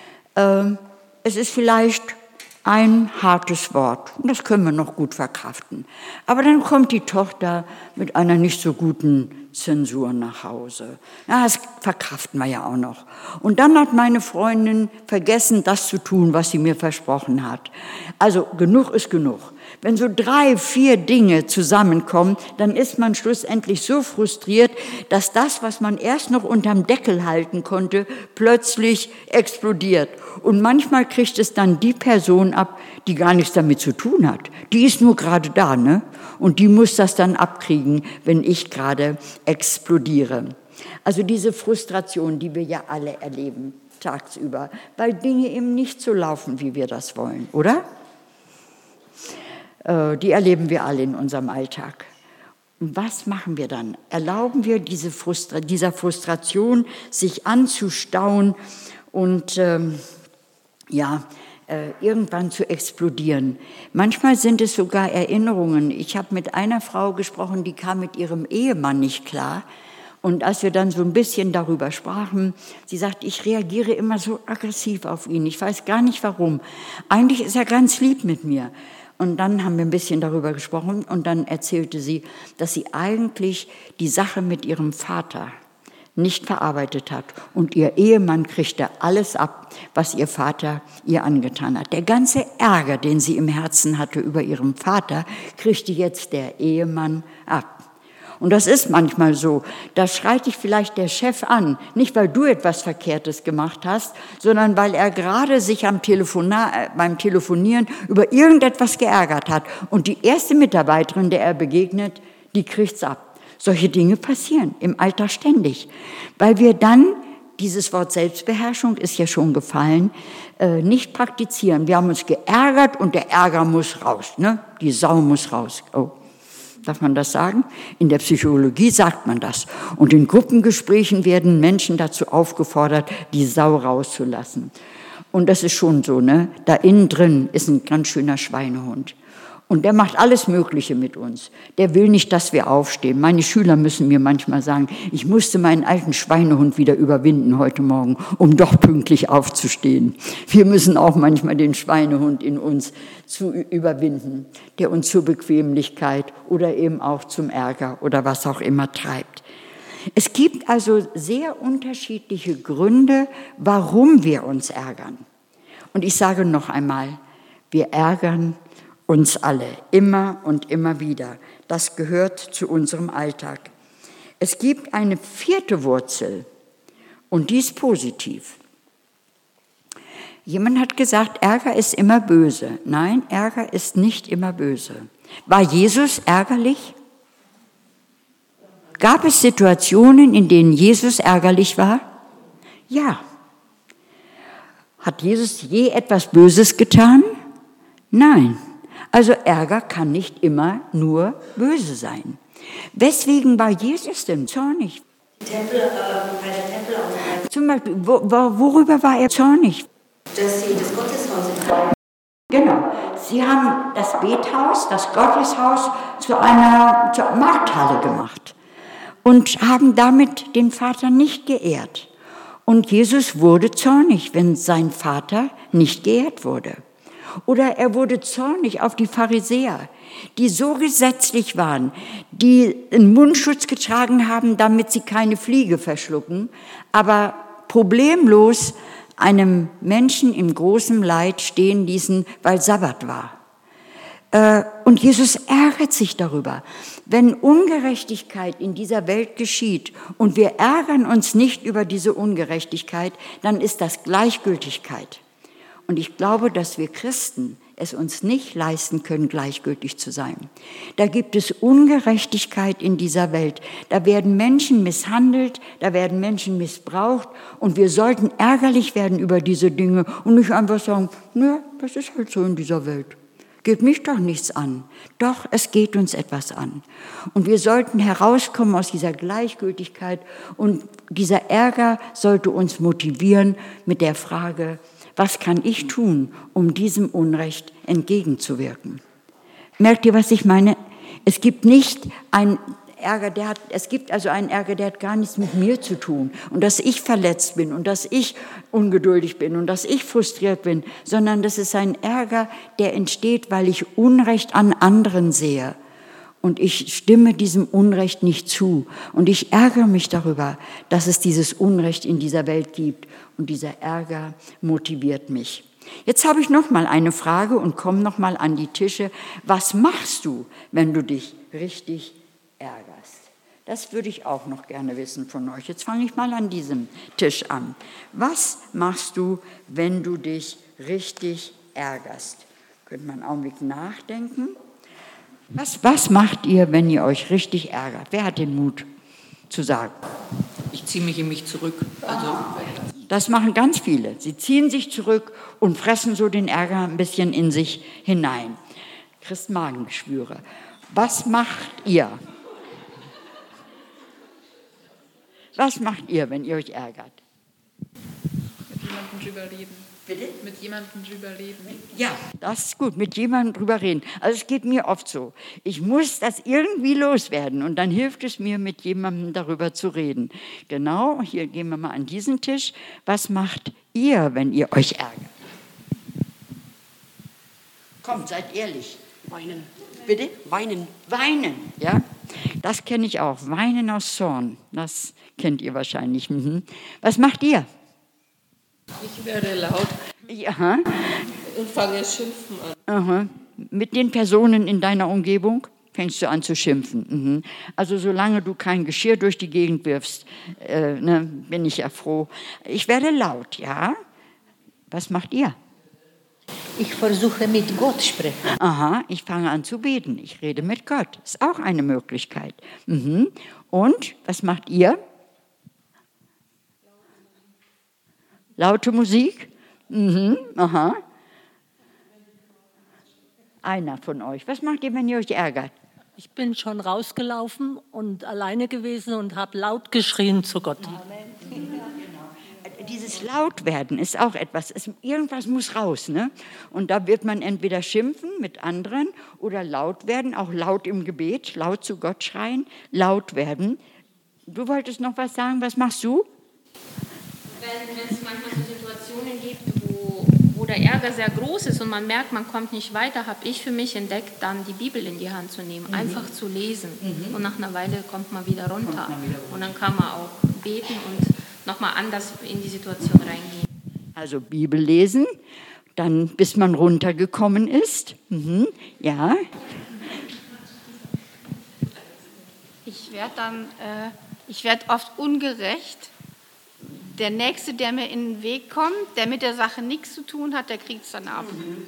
Speaker 1: Ähm, es ist vielleicht ein hartes Wort, und das können wir noch gut verkraften. Aber dann kommt die Tochter mit einer nicht so guten Zensur nach Hause. Ja, das verkraften wir ja auch noch. Und dann hat meine Freundin vergessen, das zu tun, was sie mir versprochen hat. Also genug ist genug. Wenn so drei, vier Dinge zusammenkommen, dann ist man schlussendlich so frustriert, dass das, was man erst noch unterm Deckel halten konnte, plötzlich explodiert. Und manchmal kriegt es dann die Person ab, die gar nichts damit zu tun hat. Die ist nur gerade da, ne? Und die muss das dann abkriegen, wenn ich gerade explodiere. Also diese Frustration, die wir ja alle erleben, tagsüber, weil Dinge eben nicht so laufen, wie wir das wollen, oder? Die erleben wir alle in unserem Alltag. Und was machen wir dann? Erlauben wir diese Frustra- dieser Frustration, sich anzustauen und ähm, ja, äh, irgendwann zu explodieren? Manchmal sind es sogar Erinnerungen. Ich habe mit einer Frau gesprochen, die kam mit ihrem Ehemann nicht klar. Und als wir dann so ein bisschen darüber sprachen, sie sagt, ich reagiere immer so aggressiv auf ihn. Ich weiß gar nicht warum. Eigentlich ist er ganz lieb mit mir. Und dann haben wir ein bisschen darüber gesprochen und dann erzählte sie, dass sie eigentlich die Sache mit ihrem Vater nicht verarbeitet hat. Und ihr Ehemann kriegte alles ab, was ihr Vater ihr angetan hat. Der ganze Ärger, den sie im Herzen hatte über ihren Vater, kriegte jetzt der Ehemann ab. Und das ist manchmal so. Da schreit dich vielleicht der Chef an, nicht weil du etwas Verkehrtes gemacht hast, sondern weil er gerade sich am Telefona- beim Telefonieren über irgendetwas geärgert hat. Und die erste Mitarbeiterin, der er begegnet, die kriegt's ab. Solche Dinge passieren im Alltag ständig, weil wir dann, dieses Wort Selbstbeherrschung ist ja schon gefallen, äh, nicht praktizieren. Wir haben uns geärgert und der Ärger muss raus, ne? Die Sau muss raus. Oh. Darf man das sagen? In der Psychologie sagt man das. Und in Gruppengesprächen werden Menschen dazu aufgefordert, die Sau rauszulassen. Und das ist schon so, ne? Da innen drin ist ein ganz schöner Schweinehund. Und der macht alles Mögliche mit uns. Der will nicht, dass wir aufstehen. Meine Schüler müssen mir manchmal sagen, ich musste meinen alten Schweinehund wieder überwinden heute Morgen, um doch pünktlich aufzustehen. Wir müssen auch manchmal den Schweinehund in uns zu überwinden, der uns zur Bequemlichkeit oder eben auch zum Ärger oder was auch immer treibt. Es gibt also sehr unterschiedliche Gründe, warum wir uns ärgern. Und ich sage noch einmal, wir ärgern uns alle, immer und immer wieder. Das gehört zu unserem Alltag. Es gibt eine vierte Wurzel und die ist positiv. Jemand hat gesagt, Ärger ist immer böse. Nein, Ärger ist nicht immer böse. War Jesus ärgerlich? Gab es Situationen, in denen Jesus ärgerlich war? Ja. Hat Jesus je etwas Böses getan? Nein. Also Ärger kann nicht immer nur böse sein. Weswegen war Jesus denn zornig?
Speaker 10: Tempel, äh, bei der Tempelaufteilung.
Speaker 1: Zum Beispiel, wo, wo, worüber war er zornig?
Speaker 10: Dass sie das Gotteshaus entfernen.
Speaker 1: Genau. Sie haben das Bethaus, das Gotteshaus zu einer zur Markthalle gemacht und haben damit den Vater nicht geehrt. Und Jesus wurde zornig, wenn sein Vater nicht geehrt wurde. Oder er wurde zornig auf die Pharisäer, die so gesetzlich waren, die einen Mundschutz getragen haben, damit sie keine Fliege verschlucken, aber problemlos einem Menschen im großen Leid stehen ließen, weil Sabbat war. Und Jesus ärgert sich darüber. Wenn Ungerechtigkeit in dieser Welt geschieht und wir ärgern uns nicht über diese Ungerechtigkeit, dann ist das Gleichgültigkeit. Und ich glaube, dass wir Christen es uns nicht leisten können, gleichgültig zu sein. Da gibt es Ungerechtigkeit in dieser Welt. Da werden Menschen misshandelt, da werden Menschen missbraucht und wir sollten ärgerlich werden über diese Dinge und nicht einfach sagen, na, das ist halt so in dieser Welt. Geht mich doch nichts an. Doch, es geht uns etwas an. Und wir sollten herauskommen aus dieser Gleichgültigkeit und dieser Ärger sollte uns motivieren mit der Frage, was kann ich tun, um diesem Unrecht entgegenzuwirken? Merkt ihr, was ich meine? Es gibt nicht einen Ärger, der hat, es gibt also einen Ärger, der hat gar nichts mit mir zu tun und dass ich verletzt bin und dass ich ungeduldig bin und dass ich frustriert bin, sondern das ist ein Ärger, der entsteht, weil ich Unrecht an anderen sehe. Und ich stimme diesem Unrecht nicht zu. Und ich ärgere mich darüber, dass es dieses Unrecht in dieser Welt gibt. Und dieser Ärger motiviert mich. Jetzt habe ich noch mal eine Frage und komme noch mal an die Tische. Was machst du, wenn du dich richtig ärgerst? Das würde ich auch noch gerne wissen von euch. Jetzt fange ich mal an diesem Tisch an. Was machst du, wenn du dich richtig ärgerst? Könnt man einen Augenblick nachdenken. Was, was macht ihr, wenn ihr euch richtig ärgert? Wer hat den Mut zu sagen?
Speaker 11: Ich ziehe mich in mich zurück. Also
Speaker 1: das machen ganz viele. Sie ziehen sich zurück und fressen so den Ärger ein bisschen in sich hinein. Kriegst Magengeschwüre. Was macht ihr? Was macht ihr, wenn ihr euch ärgert?
Speaker 12: Mit jemandem drüber reden.
Speaker 1: Bitte?
Speaker 12: Mit jemandem drüber reden.
Speaker 1: Ja, das ist gut, mit jemandem drüber reden. Also es geht mir oft so. Ich muss das irgendwie loswerden und dann hilft es mir, mit jemandem darüber zu reden. Genau, hier gehen wir mal an diesen Tisch. Was macht ihr, wenn ihr euch ärgert? Kommt, seid ehrlich.
Speaker 13: Weinen.
Speaker 1: Bitte?
Speaker 13: Weinen.
Speaker 1: Weinen, ja. Das kenne ich auch. Weinen aus Zorn. Das kennt ihr wahrscheinlich. Mhm. Was macht ihr?
Speaker 7: Ich werde laut
Speaker 1: ja.
Speaker 7: und fange schimpfen an.
Speaker 1: Aha. Mit den Personen in deiner Umgebung fängst du an zu schimpfen. Mhm. Also solange du kein Geschirr durch die Gegend wirfst, äh, ne, bin ich ja froh. Ich werde laut, ja. Was macht ihr?
Speaker 6: Ich versuche mit Gott sprechen.
Speaker 1: Aha, ich fange an zu beten. Ich rede mit Gott. Ist auch eine Möglichkeit. Mhm. Und was macht ihr? Laute Musik? Mhm, aha. Einer von euch. Was macht ihr, wenn ihr euch ärgert?
Speaker 14: Ich bin schon rausgelaufen und alleine gewesen und habe laut geschrien zu Gott.
Speaker 1: Amen. Dieses Lautwerden ist auch etwas, es, irgendwas muss raus. Ne? Und da wird man entweder schimpfen mit anderen oder laut werden, auch laut im Gebet, laut zu Gott schreien, laut werden. Du wolltest noch was sagen, was machst du?
Speaker 9: Wenn, wenn es manchmal so Situationen gibt, wo, wo der Ärger sehr groß ist und man merkt, man kommt nicht weiter, habe ich für mich entdeckt, dann die Bibel in die Hand zu nehmen, mhm. einfach zu lesen. Mhm. Und nach einer Weile kommt man wieder runter. Man wieder runter. Und dann kann man auch beten und nochmal anders in die Situation reingehen.
Speaker 1: Also Bibel lesen, Dann, bis man runtergekommen ist. Mhm. Ja.
Speaker 2: Ich werde dann, äh, ich werde oft ungerecht. Der Nächste, der mir in den Weg kommt, der mit der Sache nichts zu tun hat, der kriegt es dann ab.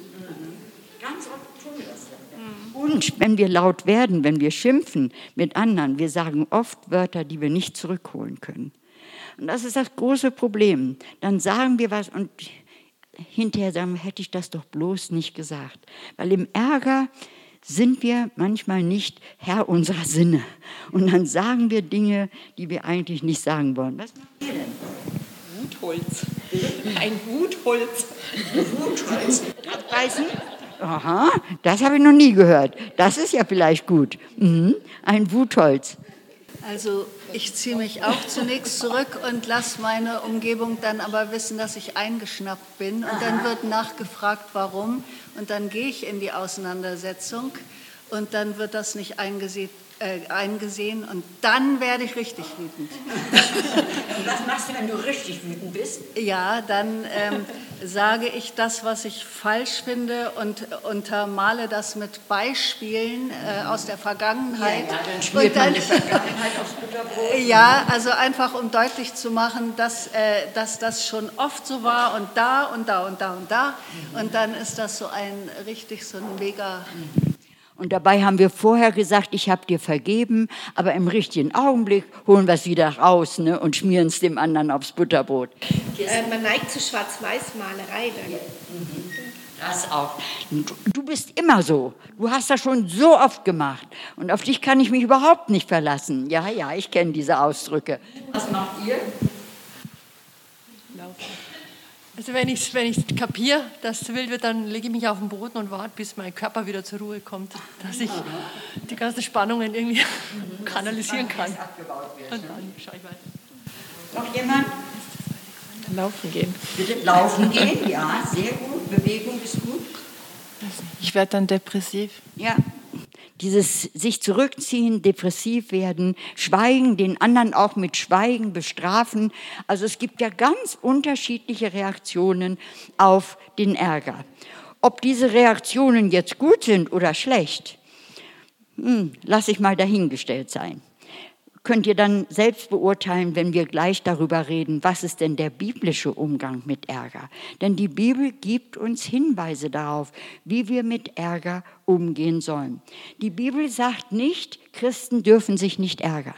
Speaker 1: Ganz oft tun wir das. Und wenn wir laut werden, wenn wir schimpfen mit anderen, wir sagen oft Wörter, die wir nicht zurückholen können. Und das ist das große Problem. Dann sagen wir was und hinterher sagen, hätte ich das doch bloß nicht gesagt. Weil im Ärger sind wir manchmal nicht Herr unserer Sinne. Und dann sagen wir Dinge, die wir eigentlich nicht sagen wollen. Was macht ihr denn?
Speaker 11: Wutholz. Ein Wutholz.
Speaker 1: Wutholz. Abbeißen? Aha, das habe ich noch nie gehört. Das ist ja vielleicht gut. Mhm. Ein Wutholz.
Speaker 13: Also ich ziehe mich auch zunächst zurück und lasse meine Umgebung dann aber wissen, dass ich eingeschnappt bin. Und dann wird nachgefragt, warum. Und dann gehe ich in die Auseinandersetzung und dann wird das nicht eingesehen. Äh, eingesehen und dann werde ich richtig wütend.
Speaker 1: Und was machst du, wenn du richtig wütend bist?
Speaker 13: Ja, dann ähm, sage ich das, was ich falsch finde und untermale das mit Beispielen äh, aus der Vergangenheit.
Speaker 1: Ja, ja, dann spielt man die Vergangenheit aufs Butterbrot.
Speaker 13: Ja, also einfach um deutlich zu machen, dass, äh, dass das schon oft so war und da und da und da und da. Und dann ist das so ein richtig so ein mega...
Speaker 1: Und dabei haben wir vorher gesagt, ich habe dir vergeben, aber im richtigen Augenblick holen wir es wieder raus, ne, und schmieren es dem anderen aufs Butterbrot.
Speaker 2: Äh, man neigt zu Schwarz-Weiß-Malerei dann.
Speaker 1: Das auch. Du, du bist immer so. Du hast das schon so oft gemacht. Und auf dich kann ich mich überhaupt nicht verlassen. Ja, ja, ich kenne diese Ausdrücke. Was macht ihr?
Speaker 15: Laufen. Also wenn ich es wenn ich's kapiere, dass es wild wird, dann lege ich mich auf den Boden und warte, bis mein Körper wieder zur Ruhe kommt, dass ich die ganzen Spannungen irgendwie kanalisieren kann. Und dann schaue ich weiter.
Speaker 1: Noch jemand?
Speaker 7: Laufen gehen.
Speaker 1: Bitte laufen gehen, ja, sehr gut. Bewegung ist gut.
Speaker 12: Ich werde dann depressiv.
Speaker 1: Ja. Dieses sich zurückziehen, depressiv werden, schweigen, den anderen auch mit Schweigen bestrafen. Also es gibt ja ganz unterschiedliche Reaktionen auf den Ärger. Ob diese Reaktionen jetzt gut sind oder schlecht, hm, lasse ich mal dahingestellt sein. Könnt ihr dann selbst beurteilen, wenn wir gleich darüber reden, was ist denn der biblische Umgang mit Ärger? Denn die Bibel gibt uns Hinweise darauf, wie wir mit Ärger umgehen sollen. Die Bibel sagt nicht, Christen dürfen sich nicht ärgern.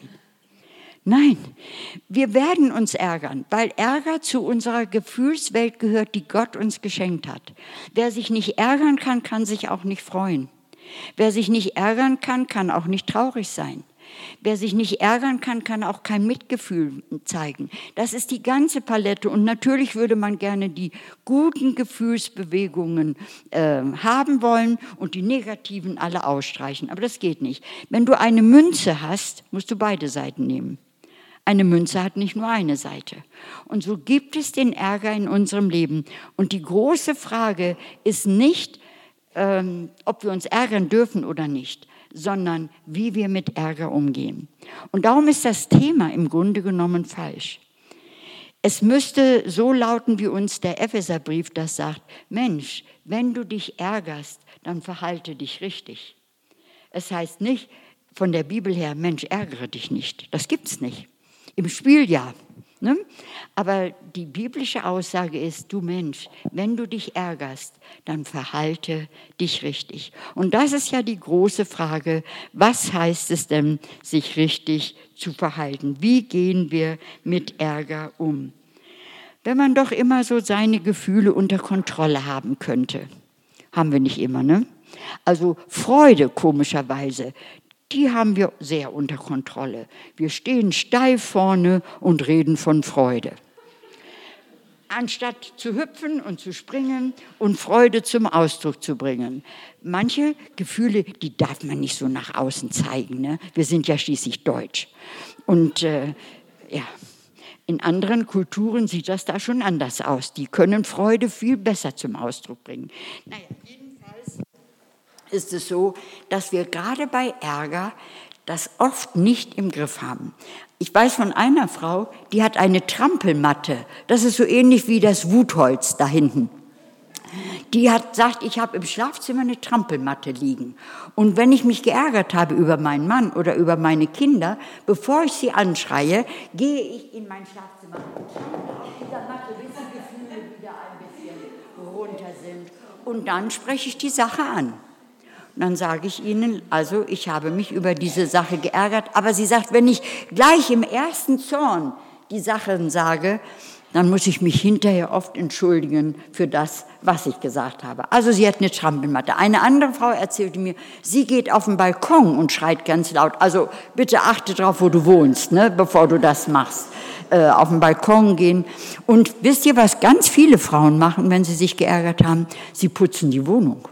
Speaker 1: Nein, wir werden uns ärgern, weil Ärger zu unserer Gefühlswelt gehört, die Gott uns geschenkt hat. Wer sich nicht ärgern kann, kann sich auch nicht freuen. Wer sich nicht ärgern kann, kann auch nicht traurig sein. Wer sich nicht ärgern kann, kann auch kein Mitgefühl zeigen. Das ist die ganze Palette. Und natürlich würde man gerne die guten Gefühlsbewegungen äh, haben wollen und die negativen alle ausstreichen. Aber das geht nicht. Wenn du eine Münze hast, musst du beide Seiten nehmen. Eine Münze hat nicht nur eine Seite. Und so gibt es den Ärger in unserem Leben. Und die große Frage ist nicht, ähm, ob wir uns ärgern dürfen oder nicht, sondern wie wir mit Ärger umgehen. Und darum ist das Thema im Grunde genommen falsch. Es müsste so lauten, wie uns der Epheserbrief das sagt: Mensch, wenn du dich ärgerst, dann verhalte dich richtig. Es heißt nicht von der Bibel her, Mensch, ärgere dich nicht. Das gibt's nicht. Im Spiel ja. Ne? Aber die biblische Aussage ist, du Mensch, wenn du dich ärgerst, dann verhalte dich richtig. Und das ist ja die große Frage, was heißt es denn, sich richtig zu verhalten? Wie gehen wir mit Ärger um? Wenn man doch immer so seine Gefühle unter Kontrolle haben könnte. Haben wir nicht immer, ne? Also Freude, komischerweise, die haben wir sehr unter Kontrolle. Wir stehen steif vorne und reden von Freude. Anstatt zu hüpfen und zu springen und Freude zum Ausdruck zu bringen. Manche Gefühle, die darf man nicht so nach außen zeigen, ne? Wir sind ja schließlich deutsch. Und äh, ja, in anderen Kulturen sieht das da schon anders aus. Die können Freude viel besser zum Ausdruck bringen. Naja, jedenfalls ist es so, dass wir gerade bei Ärger das oft nicht im Griff haben. Ich weiß von einer Frau, die hat eine Trampelmatte. Das ist so ähnlich wie das Wutholz da hinten. Die hat gesagt, ich habe im Schlafzimmer eine Trampelmatte liegen. Und wenn ich mich geärgert habe über meinen Mann oder über meine Kinder, bevor ich sie anschreie, gehe ich in mein Schlafzimmer und trampel auf dieser Matte, bis die Gefühle wieder ein bisschen runter sind. Und dann spreche ich die Sache an. Und dann sage ich ihnen, also ich habe mich über diese Sache geärgert. Aber sie sagt, wenn ich gleich im ersten Zorn die Sachen sage, dann muss ich mich hinterher oft entschuldigen für das, was ich gesagt habe. Also sie hat eine Trampelmatte. Eine andere Frau erzählte mir, sie geht auf den Balkon und schreit ganz laut. Also bitte achte drauf, wo du wohnst, ne, bevor du das machst. Äh, auf den Balkon gehen. Und wisst ihr, was ganz viele Frauen machen, wenn sie sich geärgert haben? Sie putzen die Wohnung.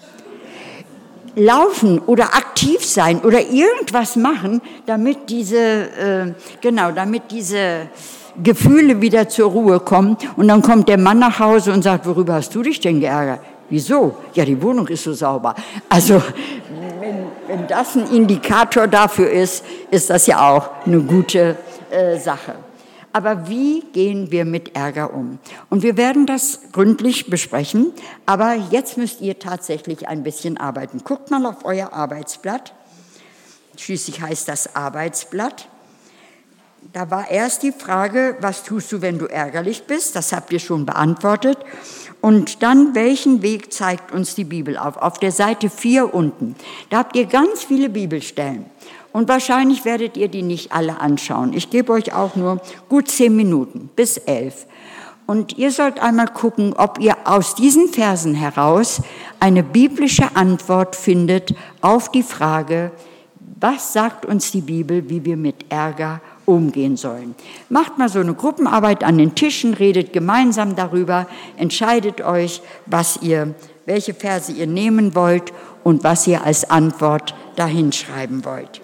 Speaker 1: Laufen oder aktiv sein oder irgendwas machen, damit diese, äh, genau, damit diese Gefühle wieder zur Ruhe kommen. Und dann kommt der Mann nach Hause und sagt, worüber hast du dich denn geärgert? Wieso? Ja, die Wohnung ist so sauber. Also, wenn, wenn das ein Indikator dafür ist, ist das ja auch eine gute äh, Sache. Aber wie gehen wir mit Ärger um? Und wir werden das gründlich besprechen, aber jetzt müsst ihr tatsächlich ein bisschen arbeiten. Guckt mal auf euer Arbeitsblatt. Schließlich heißt das Arbeitsblatt. Da war erst die Frage, was tust du, wenn du ärgerlich bist? Das habt ihr schon beantwortet. Und dann, welchen Weg zeigt uns die Bibel auf? Auf der Seite vier unten. Da habt ihr ganz viele Bibelstellen. Und wahrscheinlich werdet ihr die nicht alle anschauen. Ich gebe euch auch nur gut zehn Minuten, bis elf. Und ihr sollt einmal gucken, ob ihr aus diesen Versen heraus eine biblische Antwort findet auf die Frage, was sagt uns die Bibel, wie wir mit Ärger umgehen sollen. Macht mal so eine Gruppenarbeit an den Tischen, redet gemeinsam darüber, entscheidet euch, was ihr, welche Verse ihr nehmen wollt und was ihr als Antwort dahinschreiben wollt.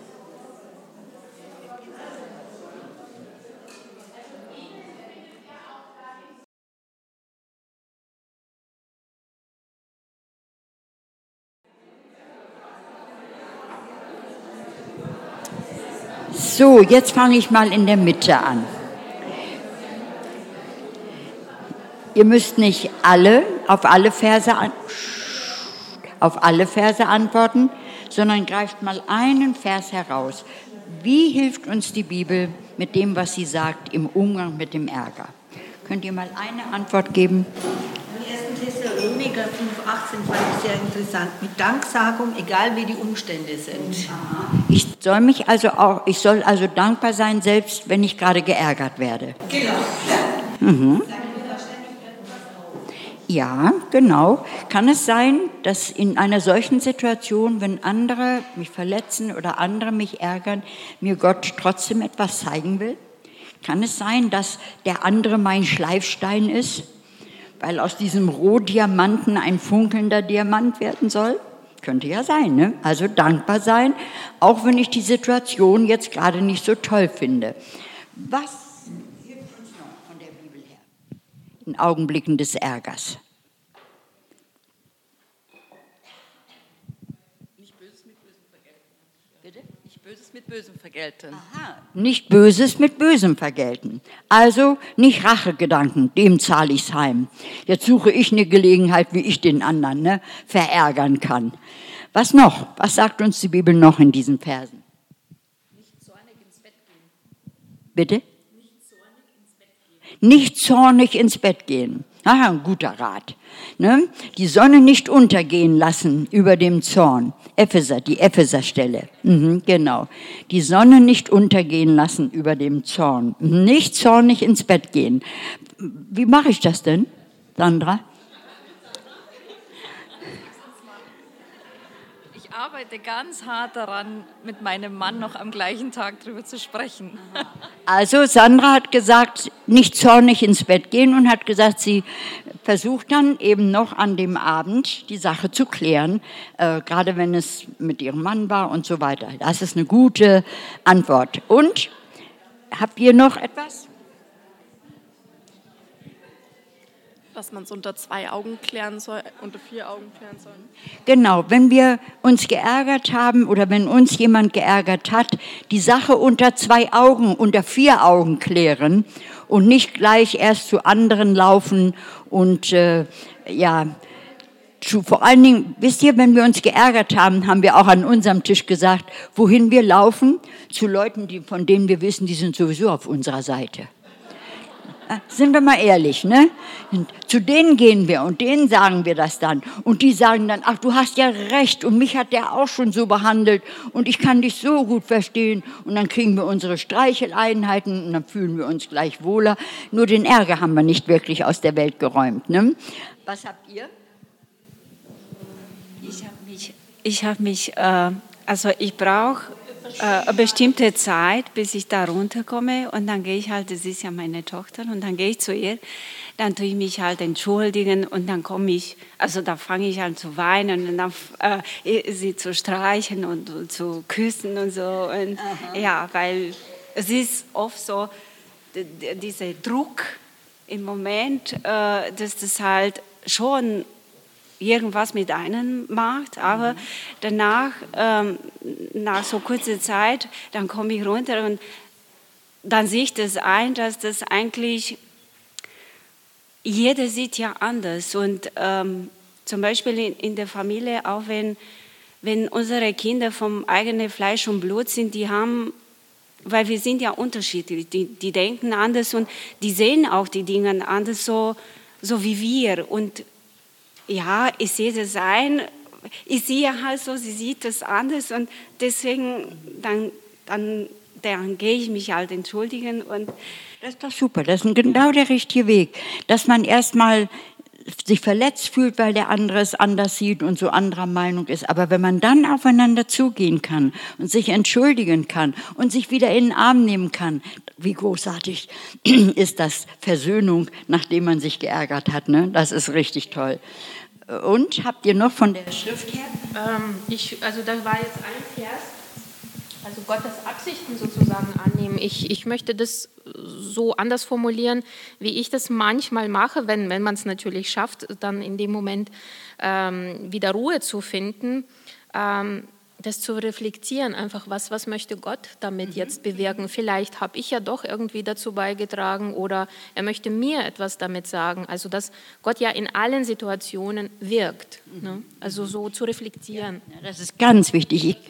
Speaker 1: So, jetzt fange ich mal in der Mitte an. Ihr müsst nicht alle auf alle Verse an, auf alle Verse antworten, sondern greift mal einen Vers heraus. Wie hilft uns die Bibel mit dem, was sie sagt, im Umgang mit dem Ärger? Könnt ihr mal eine Antwort geben?
Speaker 10: Im ersten Thessaloniker fünf achtzehn fand ich sehr interessant. Mit Danksagung, egal wie die Umstände sind.
Speaker 1: Ich soll mich also auch, ich soll also dankbar sein, selbst wenn ich gerade geärgert werde.
Speaker 10: Genau.
Speaker 1: Mhm. Ja, genau. Kann es sein, dass in einer solchen Situation, wenn andere mich verletzen oder andere mich ärgern, mir Gott trotzdem etwas zeigen will? Kann es sein, dass der andere mein Schleifstein ist, weil aus diesem Rohdiamanten ein funkelnder Diamant werden soll? Könnte ja sein, ne? Also dankbar sein, auch wenn ich die Situation jetzt gerade nicht so toll finde. Was hilft uns noch von der Bibel her in Augenblicken des Ärgers?
Speaker 12: Nicht Böses mit Bösem vergelten. Bitte? Nicht Böses mit Bösem vergelten.
Speaker 1: Aha. Nicht Böses mit Bösem vergelten. Also nicht Rachegedanken, dem zahle ich's heim. Jetzt suche ich eine Gelegenheit, wie ich den anderen ne, verärgern kann. Was noch? Was sagt uns die Bibel noch in diesen Versen?
Speaker 9: Nicht zornig ins Bett gehen.
Speaker 1: Bitte?
Speaker 9: Nicht zornig ins Bett gehen.
Speaker 1: Nicht zornig ins Bett gehen. Aha, ein guter Rat. Ne? Die Sonne nicht untergehen lassen über dem Zorn. Epheser, die Epheser-Stelle. Mhm, genau. Die Sonne nicht untergehen lassen über dem Zorn. Nicht zornig ins Bett gehen. Wie mache ich das denn, Sandra?
Speaker 16: Ich arbeite ganz hart daran, mit meinem Mann noch am gleichen Tag darüber zu sprechen.
Speaker 1: Also Sandra hat gesagt, nicht zornig ins Bett gehen und hat gesagt, sie versucht dann eben noch an dem Abend die Sache zu klären, äh, gerade wenn es mit ihrem Mann war und so weiter. Das ist eine gute Antwort. Und, habt ihr noch etwas?
Speaker 3: Dass man es unter zwei Augen klären soll, unter vier Augen klären soll.
Speaker 1: Genau, wenn wir uns geärgert haben oder wenn uns jemand geärgert hat, die Sache unter zwei Augen, unter vier Augen klären und nicht gleich erst zu anderen laufen und äh, ja, zu, vor allen Dingen, wisst ihr, wenn wir uns geärgert haben, haben wir auch an unserem Tisch gesagt, wohin wir laufen, zu Leuten, die, von denen wir wissen, die sind sowieso auf unserer Seite. Sind wir mal ehrlich, ne? Zu denen gehen wir und denen sagen wir das dann. Und die sagen dann, ach, du hast ja recht und mich hat der auch schon so behandelt und ich kann dich so gut verstehen. Und dann kriegen wir unsere Streicheleinheiten und dann fühlen wir uns gleich wohler. Nur den Ärger haben wir nicht wirklich aus der Welt geräumt, ne? Was habt ihr?
Speaker 8: Ich habe mich, ich habe mich, äh, also ich brauche äh, eine bestimmte Zeit, bis ich da runterkomme und dann gehe ich halt, das ist ja meine Tochter, und dann gehe ich zu ihr, dann tue ich mich halt entschuldigen und dann komme ich, also da fange ich an zu weinen und dann äh, sie zu streichen und, und zu küssen und so. Und, ja, weil es ist oft so, dieser Druck im Moment, äh, dass das halt schon irgendwas mit einem macht, aber danach, ähm, nach so kurzer Zeit, dann komme ich runter und dann sehe ich das ein, dass das eigentlich, jeder sieht ja anders und ähm, zum Beispiel in, in der Familie, auch wenn, wenn unsere Kinder vom eigenen Fleisch und Blut sind, die haben, weil wir sind ja unterschiedlich, die, die denken anders und die sehen auch die Dinge anders, so, so wie wir. Und ja, ich sehe das ein, ich sehe halt so, sie sieht das anders und deswegen, dann, dann, dann gehe ich mich halt entschuldigen. Und
Speaker 1: das ist doch super, das ist genau der richtige Weg, dass man erstmal sich verletzt fühlt, weil der andere es anders sieht und so anderer Meinung ist. Aber wenn man dann aufeinander zugehen kann und sich entschuldigen kann und sich wieder in den Arm nehmen kann, wie großartig ist das Versöhnung, nachdem man sich geärgert hat. Ne? Das ist richtig toll. Und habt ihr noch von der Schrift her?
Speaker 9: Ähm, ich, also da war jetzt ein Vers, also Gottes Absichten sozusagen annehmen. Ich, ich möchte das so anders formulieren, wie ich das manchmal mache, wenn, wenn man es natürlich schafft, dann in dem Moment ähm, wieder Ruhe zu finden, ähm, das zu reflektieren, einfach was, was möchte Gott damit jetzt bewirken. Vielleicht habe ich ja doch irgendwie dazu beigetragen oder er möchte mir etwas damit sagen. Also dass Gott ja in allen Situationen wirkt. Ne? Also so zu reflektieren.
Speaker 1: Ja, das ist ganz wichtig. Ich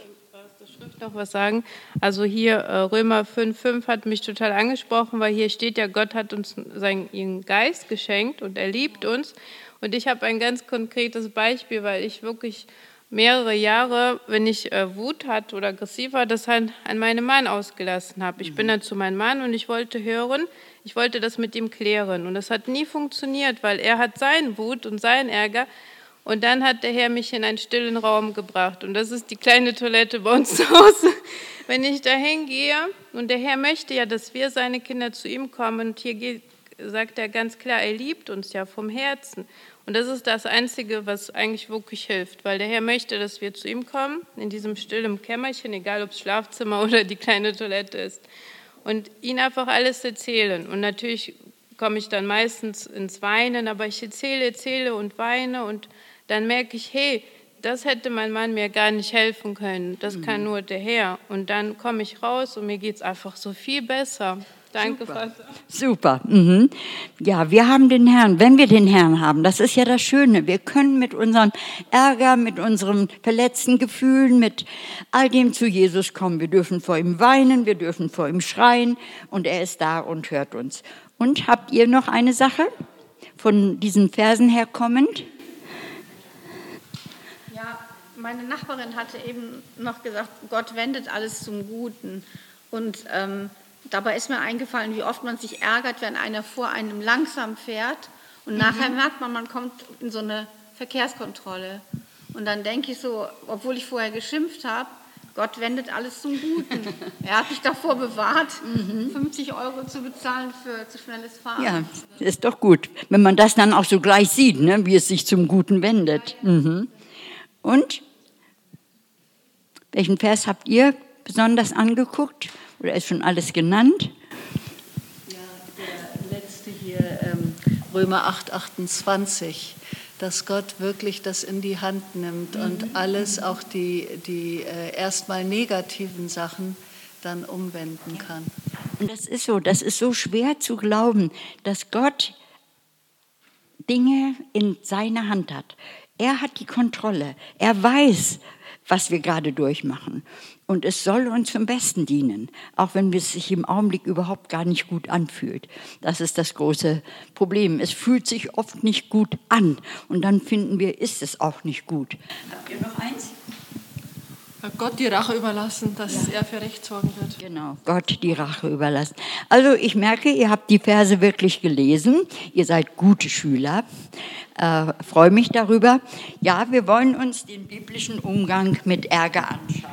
Speaker 7: noch was sagen. Also hier äh, Römer fünf fünf hat mich total angesprochen, weil hier steht ja, Gott hat uns seinen Geist geschenkt und er liebt uns. Und ich habe ein ganz konkretes Beispiel, weil ich wirklich mehrere Jahre, wenn ich äh, Wut hatte oder aggressiv war, das halt an meinen Mann ausgelassen habe. Ich bin dann zu meinem Mann und ich wollte hören, ich wollte das mit ihm klären. Und das hat nie funktioniert, weil er hat seinen Wut und seinen Ärger. Und dann hat der Herr mich in einen stillen Raum gebracht. Und das ist die kleine Toilette bei uns zu Hause. Wenn ich da hingehe, und der Herr möchte ja, dass wir, seine Kinder, zu ihm kommen. Und hier geht, sagt er ganz klar, er liebt uns ja vom Herzen. Und das ist das Einzige, was eigentlich wirklich hilft. Weil der Herr möchte, dass wir zu ihm kommen, in diesem stillen Kämmerchen, egal ob es Schlafzimmer oder die kleine Toilette ist. Und ihn einfach alles erzählen. Und natürlich komme ich dann meistens ins Weinen, aber ich erzähle, erzähle und weine und dann merke ich, hey, das hätte mein Mann mir gar nicht helfen können, das mhm. kann nur der Herr. Und dann komme ich raus und mir geht es einfach so viel besser. Danke,
Speaker 1: Super.
Speaker 7: Vater.
Speaker 1: Super. Mhm. Ja, wir haben den Herrn, wenn wir den Herrn haben, das ist ja das Schöne, wir können mit unserem Ärger, mit unseren verletzten Gefühlen, mit all dem zu Jesus kommen. Wir dürfen vor ihm weinen, wir dürfen vor ihm schreien und er ist da und hört uns. Und habt ihr noch eine Sache von diesen Versen her kommend?
Speaker 2: Meine Nachbarin hatte eben noch gesagt, Gott wendet alles zum Guten. Und ähm, dabei ist mir eingefallen, wie oft man sich ärgert, wenn einer vor einem langsam fährt. Und mhm. nachher merkt man, man kommt in so eine Verkehrskontrolle. Und dann denke ich so, obwohl ich vorher geschimpft habe, Gott wendet alles zum Guten. Er hat mich davor bewahrt, mhm. fünfzig Euro zu bezahlen für zu schnelles Fahren.
Speaker 1: Ja, ist doch gut, wenn man das dann auch so gleich sieht, ne, wie es sich zum Guten wendet. Mhm. Und welchen Vers habt ihr besonders angeguckt? Oder ist schon alles genannt?
Speaker 13: Ja, der letzte hier, ähm, Römer acht achtundzwanzig, dass Gott wirklich das in die Hand nimmt mhm. und alles, auch die, die äh, erstmal negativen Sachen, dann umwenden kann.
Speaker 1: Und das ist so, das ist so schwer zu glauben, dass Gott Dinge in seiner Hand hat. Er hat die Kontrolle. Er weiß, was wir gerade durchmachen. Und es soll uns zum Besten dienen, auch wenn es sich im Augenblick überhaupt gar nicht gut anfühlt. Das ist das große Problem. Es fühlt sich oft nicht gut an. Und dann finden wir, ist es auch nicht gut. Habt ihr noch eins?
Speaker 15: Gott die Rache überlassen, dass ja. er für Recht sorgen wird.
Speaker 1: Genau, Gott die Rache überlassen. Also ich merke, ihr habt die Verse wirklich gelesen. Ihr seid gute Schüler. Äh, freue mich darüber. Ja, wir wollen uns den biblischen Umgang mit Ärger anschauen.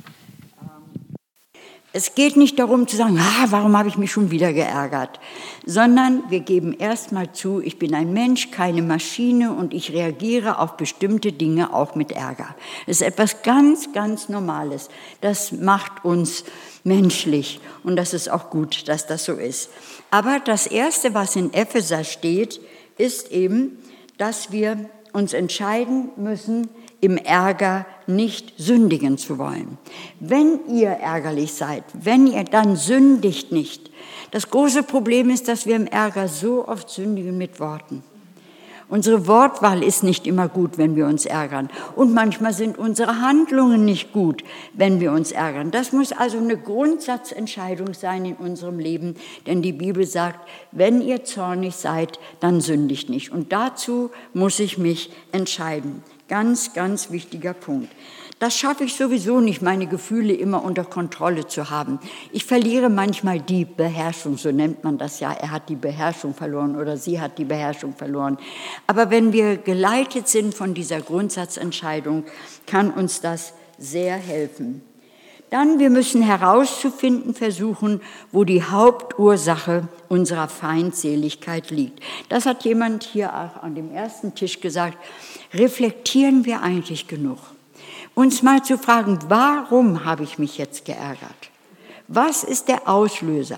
Speaker 1: Es geht nicht darum zu sagen, ah, warum habe ich mich schon wieder geärgert, sondern wir geben erstmal zu, ich bin ein Mensch, keine Maschine und ich reagiere auf bestimmte Dinge auch mit Ärger. Das ist etwas ganz, ganz Normales. Das macht uns menschlich und das ist auch gut, dass das so ist. Aber das Erste, was in Epheser steht, ist eben, dass wir uns entscheiden müssen, im Ärger nicht sündigen zu wollen. Wenn ihr ärgerlich seid, wenn ihr dann sündigt nicht. Das große Problem ist, dass wir im Ärger so oft sündigen mit Worten. Unsere Wortwahl ist nicht immer gut, wenn wir uns ärgern. Und manchmal sind unsere Handlungen nicht gut, wenn wir uns ärgern. Das muss also eine Grundsatzentscheidung sein in unserem Leben. Denn die Bibel sagt, wenn ihr zornig seid, dann sündigt nicht. Und dazu muss ich mich entscheiden. Ganz, ganz wichtiger Punkt. Das schaffe ich sowieso nicht, meine Gefühle immer unter Kontrolle zu haben. Ich verliere manchmal die Beherrschung, so nennt man das ja. Er hat die Beherrschung verloren oder sie hat die Beherrschung verloren. Aber wenn wir geleitet sind von dieser Grundsatzentscheidung, kann uns das sehr helfen. Dann, wir müssen herauszufinden versuchen, wo die Hauptursache unserer Feindseligkeit liegt. Das hat jemand hier auch an dem ersten Tisch gesagt. Reflektieren wir eigentlich genug? Uns mal zu fragen, warum habe ich mich jetzt geärgert? Was ist der Auslöser?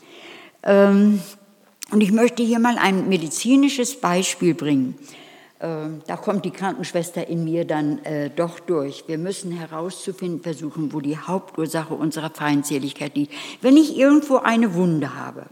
Speaker 1: Ähm, und ich möchte hier mal ein medizinisches Beispiel bringen. Ähm, da kommt die Krankenschwester in mir dann äh, doch durch. Wir müssen herauszufinden versuchen, wo die Hauptursache unserer Feindseligkeit liegt. Wenn ich irgendwo eine Wunde habe,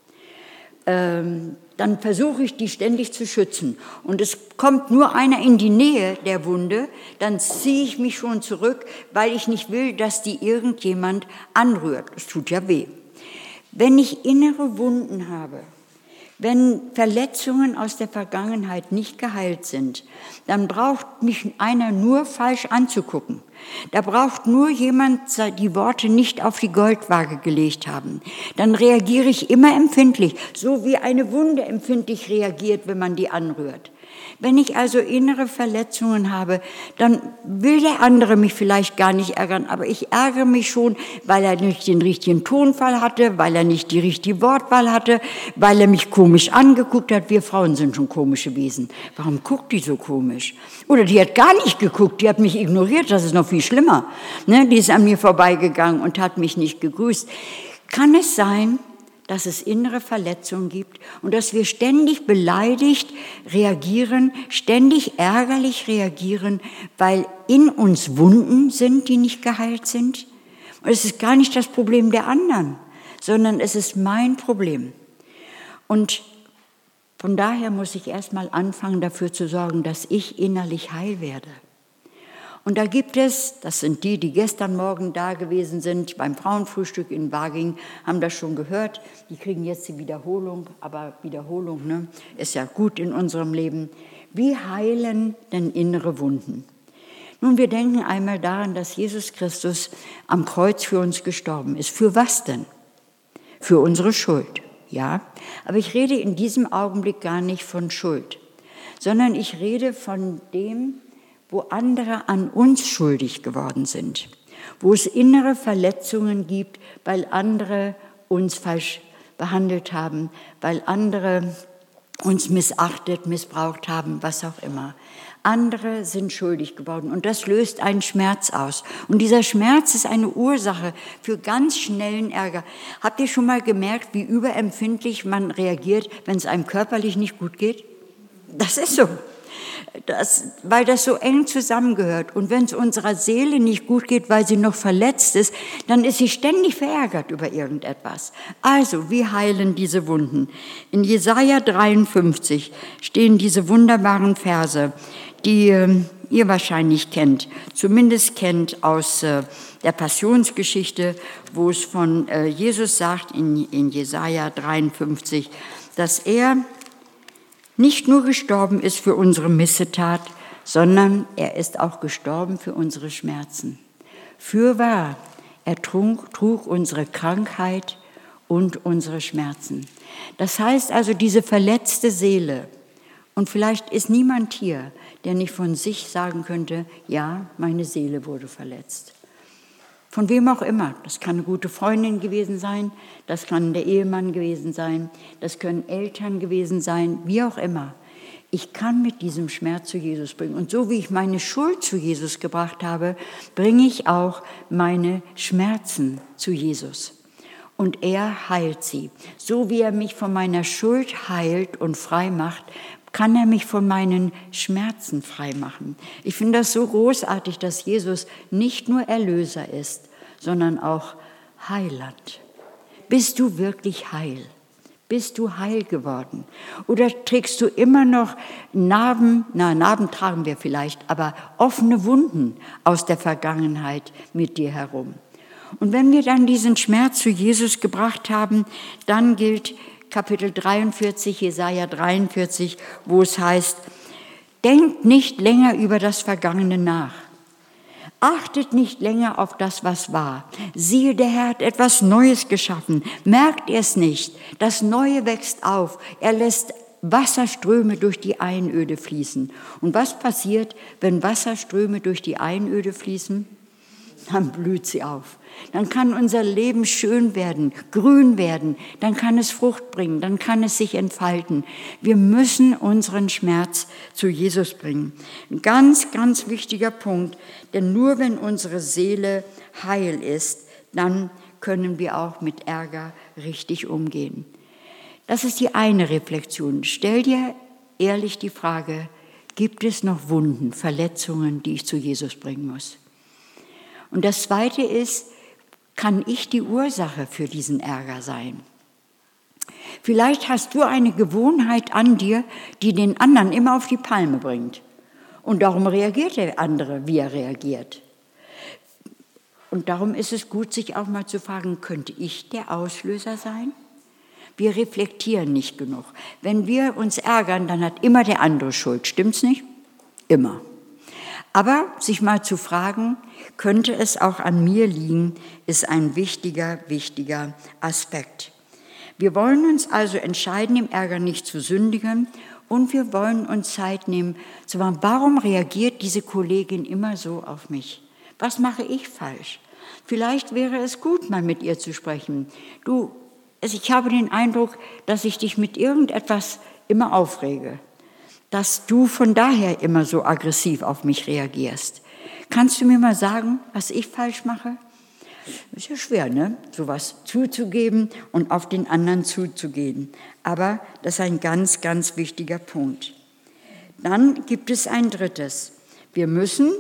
Speaker 1: ähm, dann versuche ich, die ständig zu schützen. Und es kommt nur einer in die Nähe der Wunde, dann ziehe ich mich schon zurück, weil ich nicht will, dass die irgendjemand anrührt. Das tut ja weh. Wenn ich innere Wunden habe, wenn Verletzungen aus der Vergangenheit nicht geheilt sind, dann braucht mich einer nur falsch anzugucken. Da braucht nur jemand die Worte nicht auf die Goldwaage gelegt haben. Dann reagiere ich immer empfindlich, so wie eine Wunde empfindlich reagiert, wenn man die anrührt. Wenn ich also innere Verletzungen habe, dann will der andere mich vielleicht gar nicht ärgern, aber ich ärgere mich schon, weil er nicht den richtigen Tonfall hatte, weil er nicht die richtige Wortwahl hatte, weil er mich komisch angeguckt hat. Wir Frauen sind schon komische Wesen. Warum guckt die so komisch? Oder die hat gar nicht geguckt, die hat mich ignoriert, das ist noch viel schlimmer. Ne? Die ist an mir vorbeigegangen und hat mich nicht gegrüßt. Kann es sein, dass es innere Verletzungen gibt und dass wir ständig beleidigt reagieren, ständig ärgerlich reagieren, weil in uns Wunden sind, die nicht geheilt sind? Und es ist gar nicht das Problem der anderen, sondern es ist mein Problem. Und von daher muss ich erstmal anfangen, dafür zu sorgen, dass ich innerlich heil werde. Und da gibt es, das sind die, die gestern Morgen da gewesen sind, beim Frauenfrühstück in Waging, haben das schon gehört. Die kriegen jetzt die Wiederholung, aber Wiederholung, ne, ist ja gut in unserem Leben. Wie heilen denn innere Wunden? Nun, wir denken einmal daran, dass Jesus Christus am Kreuz für uns gestorben ist. Für was denn? Für unsere Schuld, ja. Aber ich rede in diesem Augenblick gar nicht von Schuld, sondern ich rede von dem, wo andere an uns schuldig geworden sind, wo es innere Verletzungen gibt, weil andere uns falsch behandelt haben, weil andere uns missachtet, missbraucht haben, was auch immer. Andere sind schuldig geworden und das löst einen Schmerz aus. Und dieser Schmerz ist eine Ursache für ganz schnellen Ärger. Habt ihr schon mal gemerkt, wie überempfindlich man reagiert, wenn es einem körperlich nicht gut geht? Das ist so. Das, weil das so eng zusammengehört. Und wenn es unserer Seele nicht gut geht, weil sie noch verletzt ist, dann ist sie ständig verärgert über irgendetwas. Also, wie heilen diese Wunden? In Jesaja dreiundfünfzig stehen diese wunderbaren Verse, die äh, ihr wahrscheinlich kennt, zumindest kennt aus äh, der Passionsgeschichte, wo es von äh, Jesus sagt in, in Jesaja dreiundfünfzig, dass er nicht nur gestorben ist für unsere Missetat, sondern er ist auch gestorben für unsere Schmerzen. Fürwahr, er trug, trug unsere Krankheit und unsere Schmerzen. Das heißt also, diese verletzte Seele, und vielleicht ist niemand hier, der nicht von sich sagen könnte, ja, meine Seele wurde verletzt. Von wem auch immer. Das kann eine gute Freundin gewesen sein, das kann der Ehemann gewesen sein, das können Eltern gewesen sein, wie auch immer. Ich kann mit diesem Schmerz zu Jesus bringen. Und so wie ich meine Schuld zu Jesus gebracht habe, bringe ich auch meine Schmerzen zu Jesus. Und er heilt sie. So wie er mich von meiner Schuld heilt und frei macht, kann er mich von meinen Schmerzen frei machen. Ich finde das so großartig, dass Jesus nicht nur Erlöser ist, sondern auch Heiland. Bist du wirklich heil? Bist du heil geworden? Oder trägst du immer noch Narben, na, Narben tragen wir vielleicht, aber offene Wunden aus der Vergangenheit mit dir herum? Und wenn wir dann diesen Schmerz zu Jesus gebracht haben, dann gilt Kapitel dreiundvierzig, Jesaja dreiundvierzig, wo es heißt, denkt nicht länger über das Vergangene nach. Achtet nicht länger auf das, was war. Siehe, der Herr hat etwas Neues geschaffen. Merkt ihr es nicht? Das Neue wächst auf. Er lässt Wasserströme durch die Einöde fließen. Und was passiert, wenn Wasserströme durch die Einöde fließen? Dann blüht sie auf. Dann kann unser Leben schön werden, grün werden. Dann kann es Frucht bringen, dann kann es sich entfalten. Wir müssen unseren Schmerz zu Jesus bringen. Ein ganz, ganz wichtiger Punkt, denn nur wenn unsere Seele heil ist, dann können wir auch mit Ärger richtig umgehen. Das ist die eine Reflexion. Stell dir ehrlich die Frage, gibt es noch Wunden, Verletzungen, die ich zu Jesus bringen muss? Und das Zweite ist, kann ich die Ursache für diesen Ärger sein? Vielleicht hast du eine Gewohnheit an dir, die den anderen immer auf die Palme bringt. Und darum reagiert der andere, wie er reagiert. Und darum ist es gut, sich auch mal zu fragen, könnte ich der Auslöser sein? Wir reflektieren nicht genug. Wenn wir uns ärgern, dann hat immer der andere Schuld. Stimmt's nicht? Immer. Aber sich mal zu fragen, könnte es auch an mir liegen, ist ein wichtiger, wichtiger Aspekt. Wir wollen uns also entscheiden, im Ärger nicht zu sündigen und wir wollen uns Zeit nehmen, zu fragen, warum reagiert diese Kollegin immer so auf mich? Was mache ich falsch? Vielleicht wäre es gut, mal mit ihr zu sprechen. Du, ich habe den Eindruck, dass ich dich mit irgendetwas immer aufrege, dass du von daher immer so aggressiv auf mich reagierst. Kannst du mir mal sagen, was ich falsch mache? Ist ja schwer, ne? Sowas zuzugeben und auf den anderen zuzugehen. Aber das ist ein ganz, ganz wichtiger Punkt. Dann gibt es ein drittes. Wir müssen,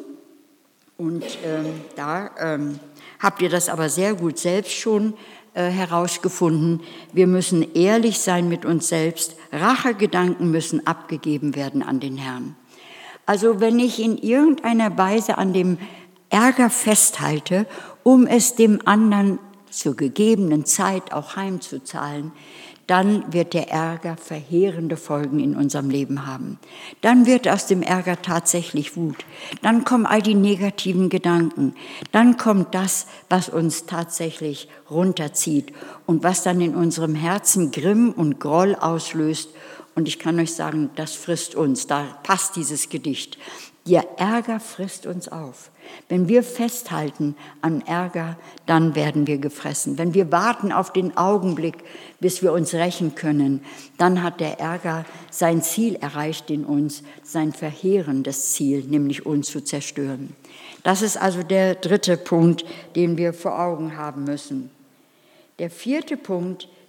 Speaker 1: und ähm, da ähm, habt ihr das aber sehr gut selbst schon äh, herausgefunden, wir müssen ehrlich sein mit uns selbst. Rachegedanken müssen abgegeben werden an den Herrn. Also wenn ich in irgendeiner Weise an dem Ärger festhalte, um es dem anderen zur gegebenen Zeit auch heimzuzahlen, dann wird der Ärger verheerende Folgen in unserem Leben haben. Dann wird aus dem Ärger tatsächlich Wut. Dann kommen all die negativen Gedanken. Dann kommt das, was uns tatsächlich runterzieht und was dann in unserem Herzen Grimm und Groll auslöst. Und ich kann euch sagen, das frisst uns. Da passt dieses Gedicht. Der Ärger frisst uns auf. Wenn wir festhalten an Ärger, dann werden wir gefressen. Wenn wir warten auf den Augenblick, bis wir uns rächen können, dann hat der Ärger sein Ziel erreicht in uns, sein verheerendes Ziel, nämlich uns zu zerstören. Das ist also der dritte Punkt, den wir vor Augen haben müssen. Der vierte Punkt,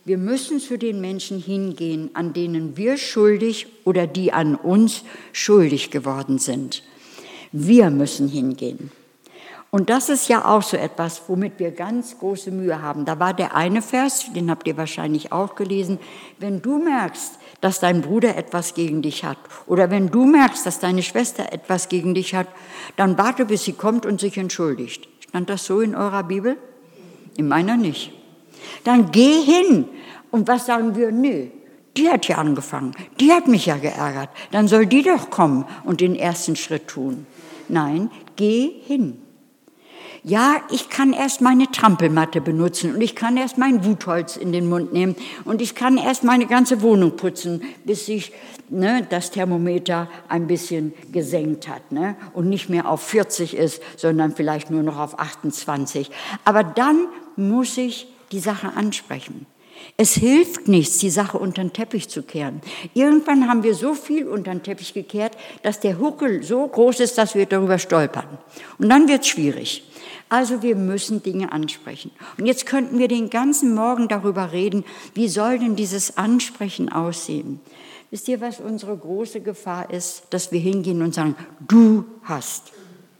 Speaker 1: Wir müssen zu den Menschen hingehen, an denen wir schuldig oder die an uns schuldig geworden sind. Wir müssen hingehen. Und das ist ja auch so etwas, womit wir ganz große Mühe haben. Da war der eine Vers, den habt ihr wahrscheinlich auch gelesen. Wenn du merkst, dass dein Bruder etwas gegen dich hat oder wenn du merkst, dass deine Schwester etwas gegen dich hat, dann warte, bis sie kommt und sich entschuldigt. Stand das so in eurer Bibel? In meiner nicht. Dann geh hin. Und was sagen wir? Nö, die hat ja angefangen, die hat mich ja geärgert. Dann soll die doch kommen und den ersten Schritt tun. Nein, geh hin. Ja, ich kann erst meine Trampelmatte benutzen und ich kann erst mein Wutholz in den Mund nehmen und ich kann erst meine ganze Wohnung putzen, bis sich ne, das Thermometer ein bisschen gesenkt hat ne, und nicht mehr auf vierzig ist, sondern vielleicht nur noch auf achtundzwanzig. Aber dann muss ich die Sache ansprechen. Es hilft nichts, die Sache unter den Teppich zu kehren. Irgendwann haben wir so viel unter den Teppich gekehrt, dass der Huckel so groß ist, dass wir darüber stolpern. Und dann wird es schwierig. Also wir müssen Dinge ansprechen. Und jetzt könnten wir den ganzen Morgen darüber reden, wie soll denn dieses Ansprechen aussehen? Wisst ihr, was unsere große Gefahr ist? Dass wir hingehen und sagen, du hast.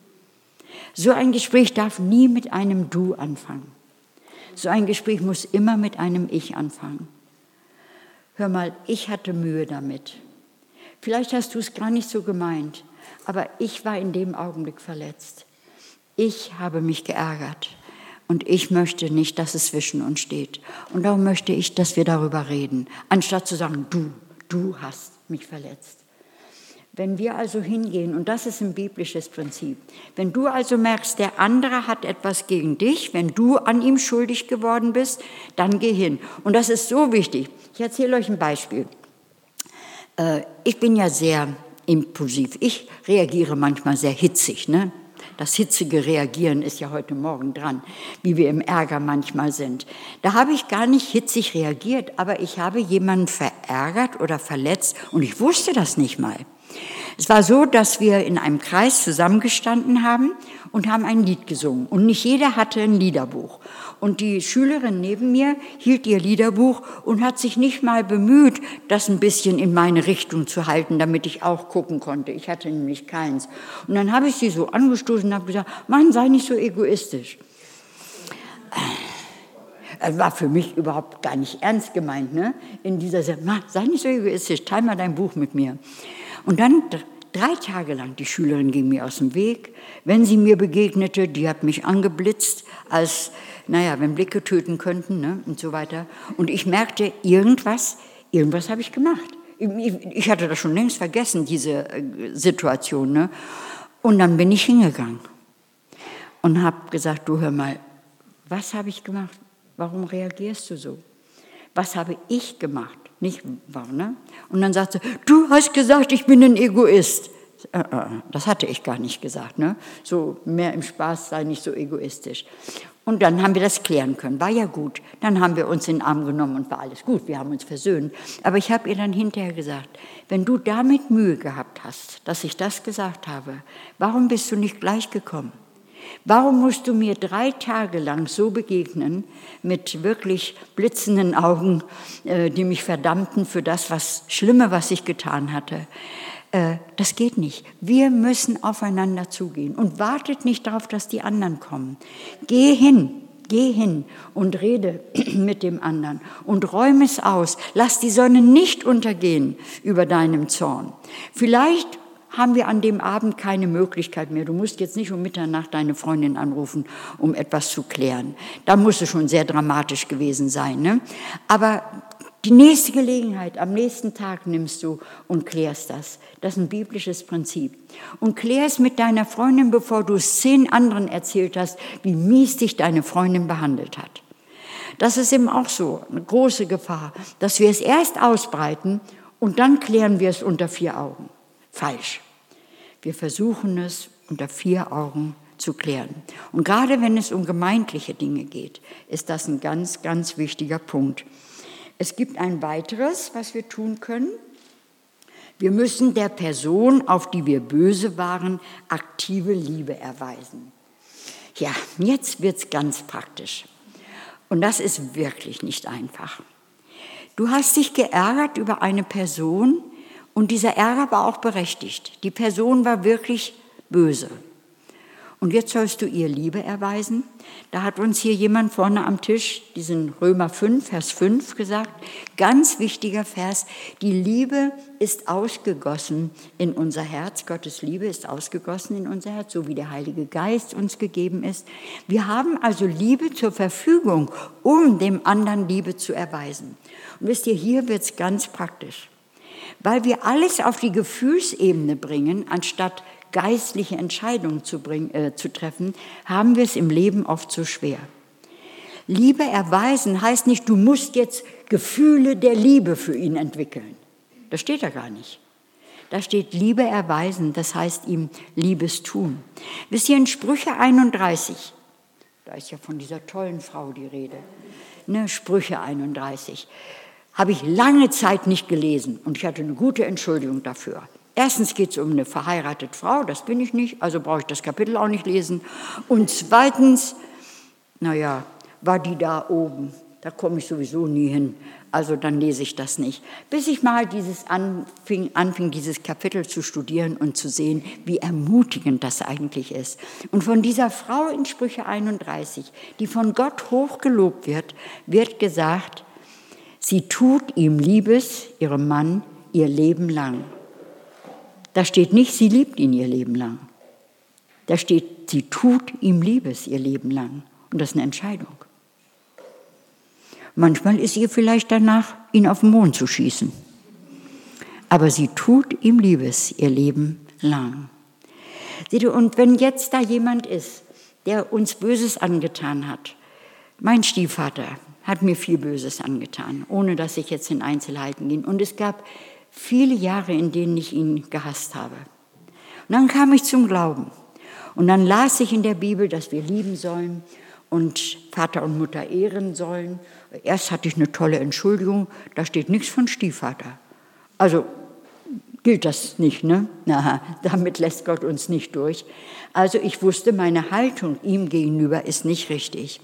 Speaker 1: So ein Gespräch darf nie mit einem Du anfangen. So ein Gespräch muss immer mit einem Ich anfangen. Hör mal, ich hatte Mühe damit. Vielleicht hast du es gar nicht so gemeint, aber ich war in dem Augenblick verletzt. Ich habe mich geärgert und ich möchte nicht, dass es zwischen uns steht. Und darum möchte ich, dass wir darüber reden, anstatt zu sagen, du, du hast mich verletzt. Wenn wir also hingehen, und das ist ein biblisches Prinzip, wenn du also merkst, der andere hat etwas gegen dich, wenn du an ihm schuldig geworden bist, dann geh hin. Und das ist so wichtig. Ich erzähle euch ein Beispiel. Ich bin ja sehr impulsiv. Ich reagiere manchmal sehr hitzig, ne? Das hitzige Reagieren ist ja heute Morgen dran, wie wir im Ärger manchmal sind. Da habe ich gar nicht hitzig reagiert, aber ich habe jemanden verärgert oder verletzt und ich wusste das nicht mal. Es war so, dass wir in einem Kreis zusammengestanden haben und haben ein Lied gesungen. Und nicht jeder hatte ein Liederbuch. Und die Schülerin neben mir hielt ihr Liederbuch und hat sich nicht mal bemüht, das ein bisschen in meine Richtung zu halten, damit ich auch gucken konnte. Ich hatte nämlich keins. Und dann habe ich sie so angestoßen und habe gesagt, Mann, sei nicht so egoistisch. Das war für mich überhaupt gar nicht ernst gemeint, ne? In dieser Sache, sei nicht so egoistisch, teil mal dein Buch mit mir. Und dann drei Tage lang, die Schülerin ging mir aus dem Weg. Wenn sie mir begegnete, die hat mich angeblitzt, als, naja, wenn Blicke töten könnten, ne, und so weiter. Und ich merkte, irgendwas, irgendwas habe ich gemacht. Ich, ich hatte das schon längst vergessen, diese Situation, ne. Und dann bin ich hingegangen und habe gesagt, du hör mal, was habe ich gemacht? Warum reagierst du so? Was habe ich gemacht? Nicht wahr, ne? Und dann sagte sie, du hast gesagt, ich bin ein Egoist. Das hatte ich gar nicht gesagt, ne? So mehr im Spaß, sei nicht so egoistisch. Und dann haben wir das klären können, war ja gut. Dann haben wir uns in den Arm genommen und war alles gut, wir haben uns versöhnt. Aber ich habe ihr dann hinterher gesagt, wenn du damit Mühe gehabt hast, dass ich das gesagt habe, warum bist du nicht gleich gekommen? Warum musst du mir drei Tage lang so begegnen, mit wirklich blitzenden Augen, äh, die mich verdammten für das was Schlimme, was ich getan hatte? Äh, das geht nicht. Wir müssen aufeinander zugehen und wartet nicht darauf, dass die anderen kommen. Geh hin, geh hin und rede mit dem anderen und räume es aus. Lass die Sonne nicht untergehen über deinem Zorn. Vielleicht haben wir an dem Abend keine Möglichkeit mehr. Du musst jetzt nicht um Mitternacht deine Freundin anrufen, um etwas zu klären. Da muss es schon sehr dramatisch gewesen sein, ne? Aber die nächste Gelegenheit, am nächsten Tag nimmst du und klärst das. Das ist ein biblisches Prinzip. Und klär es mit deiner Freundin, bevor du es zehn anderen erzählt hast, wie mies dich deine Freundin behandelt hat. Das ist eben auch so eine große Gefahr, dass wir es erst ausbreiten und dann klären wir es unter vier Augen. Falsch. Wir versuchen es unter vier Augen zu klären. Und gerade wenn es um gemeindliche Dinge geht, ist das ein ganz, ganz wichtiger Punkt. Es gibt ein weiteres, was wir tun können. Wir müssen der Person, auf die wir böse waren, aktive Liebe erweisen. Ja, jetzt wird es ganz praktisch. Und das ist wirklich nicht einfach. Du hast dich geärgert über eine Person und dieser Ärger war auch berechtigt. Die Person war wirklich böse. Und jetzt sollst du ihr Liebe erweisen. Da hat uns hier jemand vorne am Tisch diesen Römer fünf, Vers fünf gesagt. Ganz wichtiger Vers. Die Liebe ist ausgegossen in unser Herz. Gottes Liebe ist ausgegossen in unser Herz, so wie der Heilige Geist uns gegeben ist. Wir haben also Liebe zur Verfügung, um dem anderen Liebe zu erweisen. Und wisst ihr, hier wird es ganz praktisch. Weil wir alles auf die Gefühlsebene bringen, anstatt geistliche Entscheidungen zu, bringen, äh, zu treffen, haben wir es im Leben oft so schwer. Liebe erweisen heißt nicht, du musst jetzt Gefühle der Liebe für ihn entwickeln. Das steht da gar nicht. Da steht Liebe erweisen, das heißt ihm Liebes tun. Wisst ihr, in Sprüche einunddreißig, da ist ja von dieser tollen Frau die Rede, ne, Sprüche einunddreißig, habe ich lange Zeit nicht gelesen und ich hatte eine gute Entschuldigung dafür. Erstens geht es um eine verheiratete Frau, das bin ich nicht, also brauche ich das Kapitel auch nicht lesen. Und zweitens, naja, war die da oben, da komme ich sowieso nie hin, also dann lese ich das nicht. Bis ich mal dieses anfing, anfing, dieses Kapitel zu studieren und zu sehen, wie ermutigend das eigentlich ist. Und von dieser Frau in Sprüche einunddreißig, die von Gott hoch gelobt wird, wird gesagt, sie tut ihm Liebes, ihrem Mann, ihr Leben lang. Da steht nicht, sie liebt ihn ihr Leben lang. Da steht, sie tut ihm Liebes ihr Leben lang. Und das ist eine Entscheidung. Manchmal ist ihr vielleicht danach, ihn auf den Mond zu schießen. Aber sie tut ihm Liebes ihr Leben lang. Seht ihr, und wenn jetzt da jemand ist, der uns Böses angetan hat, mein Stiefvater hat mir viel Böses angetan, ohne dass ich jetzt in Einzelheiten gehe. Und es gab viele Jahre, in denen ich ihn gehasst habe. Und dann kam ich zum Glauben. Und dann las ich in der Bibel, dass wir lieben sollen und Vater und Mutter ehren sollen. Erst hatte ich eine tolle Entschuldigung, da steht nichts von Stiefvater. Also gilt das nicht, ne? Na, damit lässt Gott uns nicht durch. Also ich wusste, meine Haltung ihm gegenüber ist nicht richtig.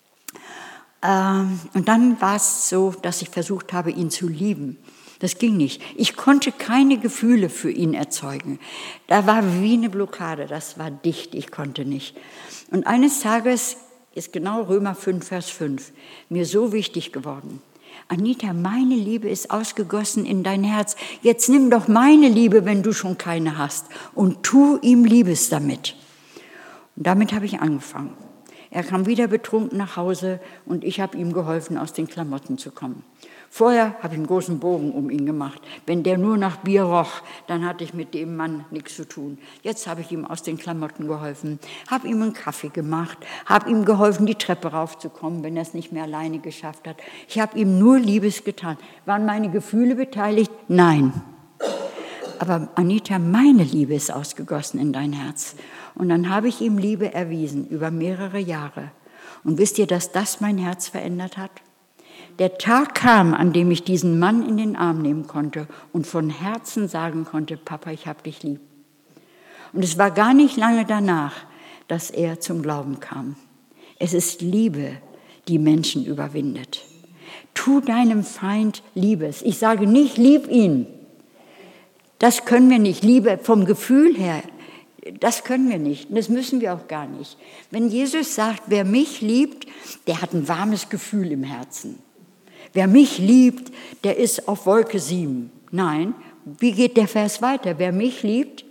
Speaker 1: Ähm, und dann war es so, dass ich versucht habe, ihn zu lieben. Das ging nicht. Ich konnte keine Gefühle für ihn erzeugen. Da war wie eine Blockade, das war dicht, ich konnte nicht. Und eines Tages ist genau Römer fünf, Vers fünf mir so wichtig geworden. Anita, meine Liebe ist ausgegossen in dein Herz. Jetzt nimm doch meine Liebe, wenn du schon keine hast, und tu ihm Liebes damit. Und damit habe ich angefangen. Er kam wieder betrunken nach Hause und ich habe ihm geholfen, aus den Klamotten zu kommen. Vorher habe ich einen großen Bogen um ihn gemacht. Wenn der nur nach Bier roch, dann hatte ich mit dem Mann nichts zu tun. Jetzt habe ich ihm aus den Klamotten geholfen, habe ihm einen Kaffee gemacht, habe ihm geholfen, die Treppe raufzukommen, wenn er es nicht mehr alleine geschafft hat. Ich habe ihm nur Liebes getan. Waren meine Gefühle beteiligt? Nein. Aber Anita, meine Liebe ist ausgegossen in dein Herz. Und dann habe ich ihm Liebe erwiesen über mehrere Jahre. Und wisst ihr, dass das mein Herz verändert hat? Der Tag kam, an dem ich diesen Mann in den Arm nehmen konnte und von Herzen sagen konnte, Papa, ich hab dich lieb. Und es war gar nicht lange danach, dass er zum Glauben kam. Es ist Liebe, die Menschen überwindet. Tu deinem Feind Liebes. Ich sage nicht, lieb ihn. Das können wir nicht. Liebe vom Gefühl her, das können wir nicht. Und das müssen wir auch gar nicht. Wenn Jesus sagt, wer mich liebt, der hat ein warmes Gefühl im Herzen. Wer mich liebt, der ist auf Wolke sieben. Nein, wie geht der Vers weiter? Wer mich liebt?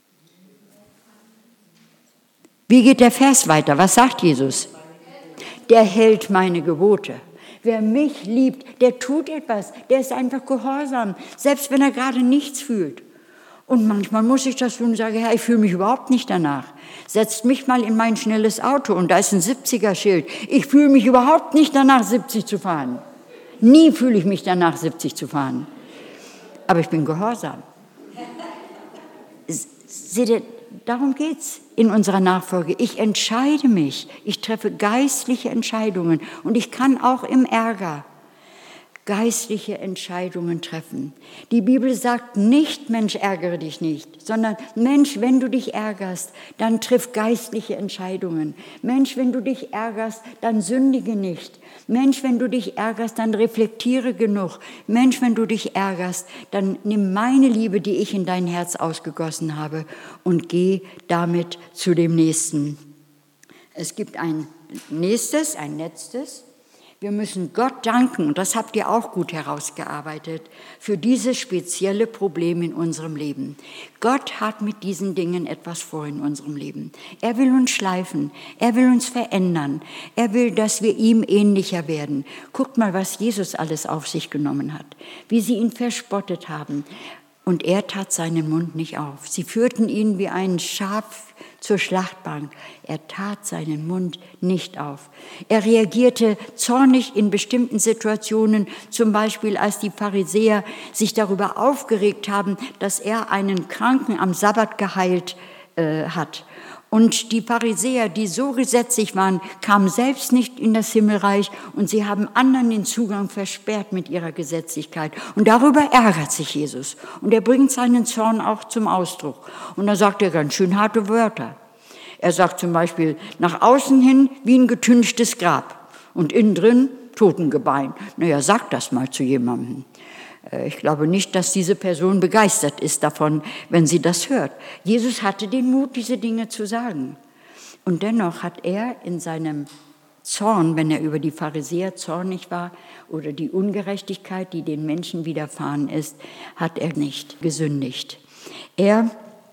Speaker 1: Wie geht der Vers weiter? Was sagt Jesus? Der hält meine Gebote. Wer mich liebt, der tut etwas. Der ist einfach gehorsam, selbst wenn er gerade nichts fühlt. Und manchmal muss ich das tun und sage, Herr, ich fühle mich überhaupt nicht danach. Setzt mich mal in mein schnelles Auto und da ist ein siebziger-Schild. Ich fühle mich überhaupt nicht danach, siebzig zu fahren. Nie fühle ich mich danach, siebzig zu fahren. Aber ich bin gehorsam. Seht ihr, darum geht es in unserer Nachfolge. Ich entscheide mich. Ich treffe geistliche Entscheidungen. Und ich kann auch im Ärger geistliche Entscheidungen treffen. Die Bibel sagt nicht, Mensch, ärgere dich nicht, sondern Mensch, wenn du dich ärgerst, dann triff geistliche Entscheidungen. Mensch, wenn du dich ärgerst, dann sündige nicht. Mensch, wenn du dich ärgerst, dann reflektiere genug. Mensch, wenn du dich ärgerst, dann nimm meine Liebe, die ich in dein Herz ausgegossen habe, und geh damit zu dem Nächsten. Es gibt ein nächstes, ein letztes. Wir müssen Gott danken, und das habt ihr auch gut herausgearbeitet, für dieses spezielle Problem in unserem Leben. Gott hat mit diesen Dingen etwas vor in unserem Leben. Er will uns schleifen, er will uns verändern, er will, dass wir ihm ähnlicher werden. Guckt mal, was Jesus alles auf sich genommen hat, wie sie ihn verspottet haben. Und er tat seinen Mund nicht auf. Sie führten ihn wie ein Schaf zur Schlachtbank. Er tat seinen Mund nicht auf. Er reagierte zornig in bestimmten Situationen, zum Beispiel als die Pharisäer sich darüber aufgeregt haben, dass er einen Kranken am Sabbat geheilt äh, hat. Und die Pharisäer, die so gesetzlich waren, kamen selbst nicht in das Himmelreich, und sie haben anderen den Zugang versperrt mit ihrer Gesetzlichkeit. Und darüber ärgert sich Jesus. Und er bringt seinen Zorn auch zum Ausdruck. Und da sagt er ganz schön harte Wörter. Er sagt zum Beispiel, nach außen hin wie ein getünchtes Grab und innen drin Totengebein. Naja, sag das mal zu jemandem. Ich glaube nicht, dass diese Person begeistert ist davon, wenn sie das hört. Jesus hatte den Mut, diese Dinge zu sagen. Und dennoch hat er in seinem Zorn, wenn er über die Pharisäer zornig war oder die Ungerechtigkeit, die den Menschen widerfahren ist, hat er nicht gesündigt. Er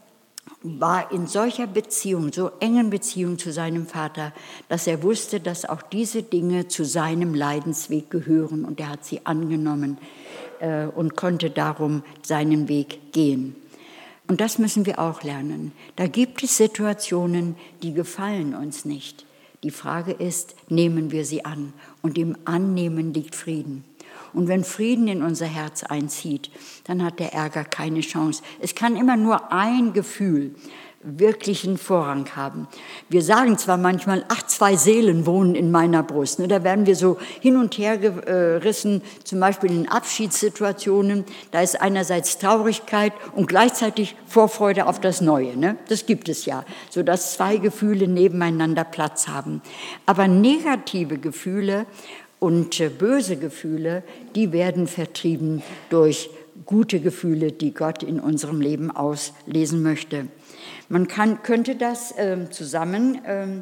Speaker 1: war in solcher Beziehung, so engen Beziehung zu seinem Vater, dass er wusste, dass auch diese Dinge zu seinem Leidensweg gehören, und er hat sie angenommen äh, und konnte darum seinen Weg gehen. Und das müssen wir auch lernen. Da gibt es Situationen, die gefallen uns nicht. Die Frage ist, nehmen wir sie an? Und im Annehmen liegt Frieden. Und wenn Frieden in unser Herz einzieht, dann hat der Ärger keine Chance. Es kann immer nur ein Gefühl wirklichen Vorrang haben. Wir sagen zwar manchmal, ach, zwei Seelen wohnen in meiner Brust. Da werden wir so hin und her gerissen, zum Beispiel in Abschiedssituationen. Da ist einerseits Traurigkeit und gleichzeitig Vorfreude auf das Neue. Das gibt es ja, sodass zwei Gefühle nebeneinander Platz haben. Aber negative Gefühle und böse Gefühle, die werden vertrieben durch gute Gefühle, die Gott in unserem Leben auslesen möchte. Man kann, könnte das äh, zusammenfassen,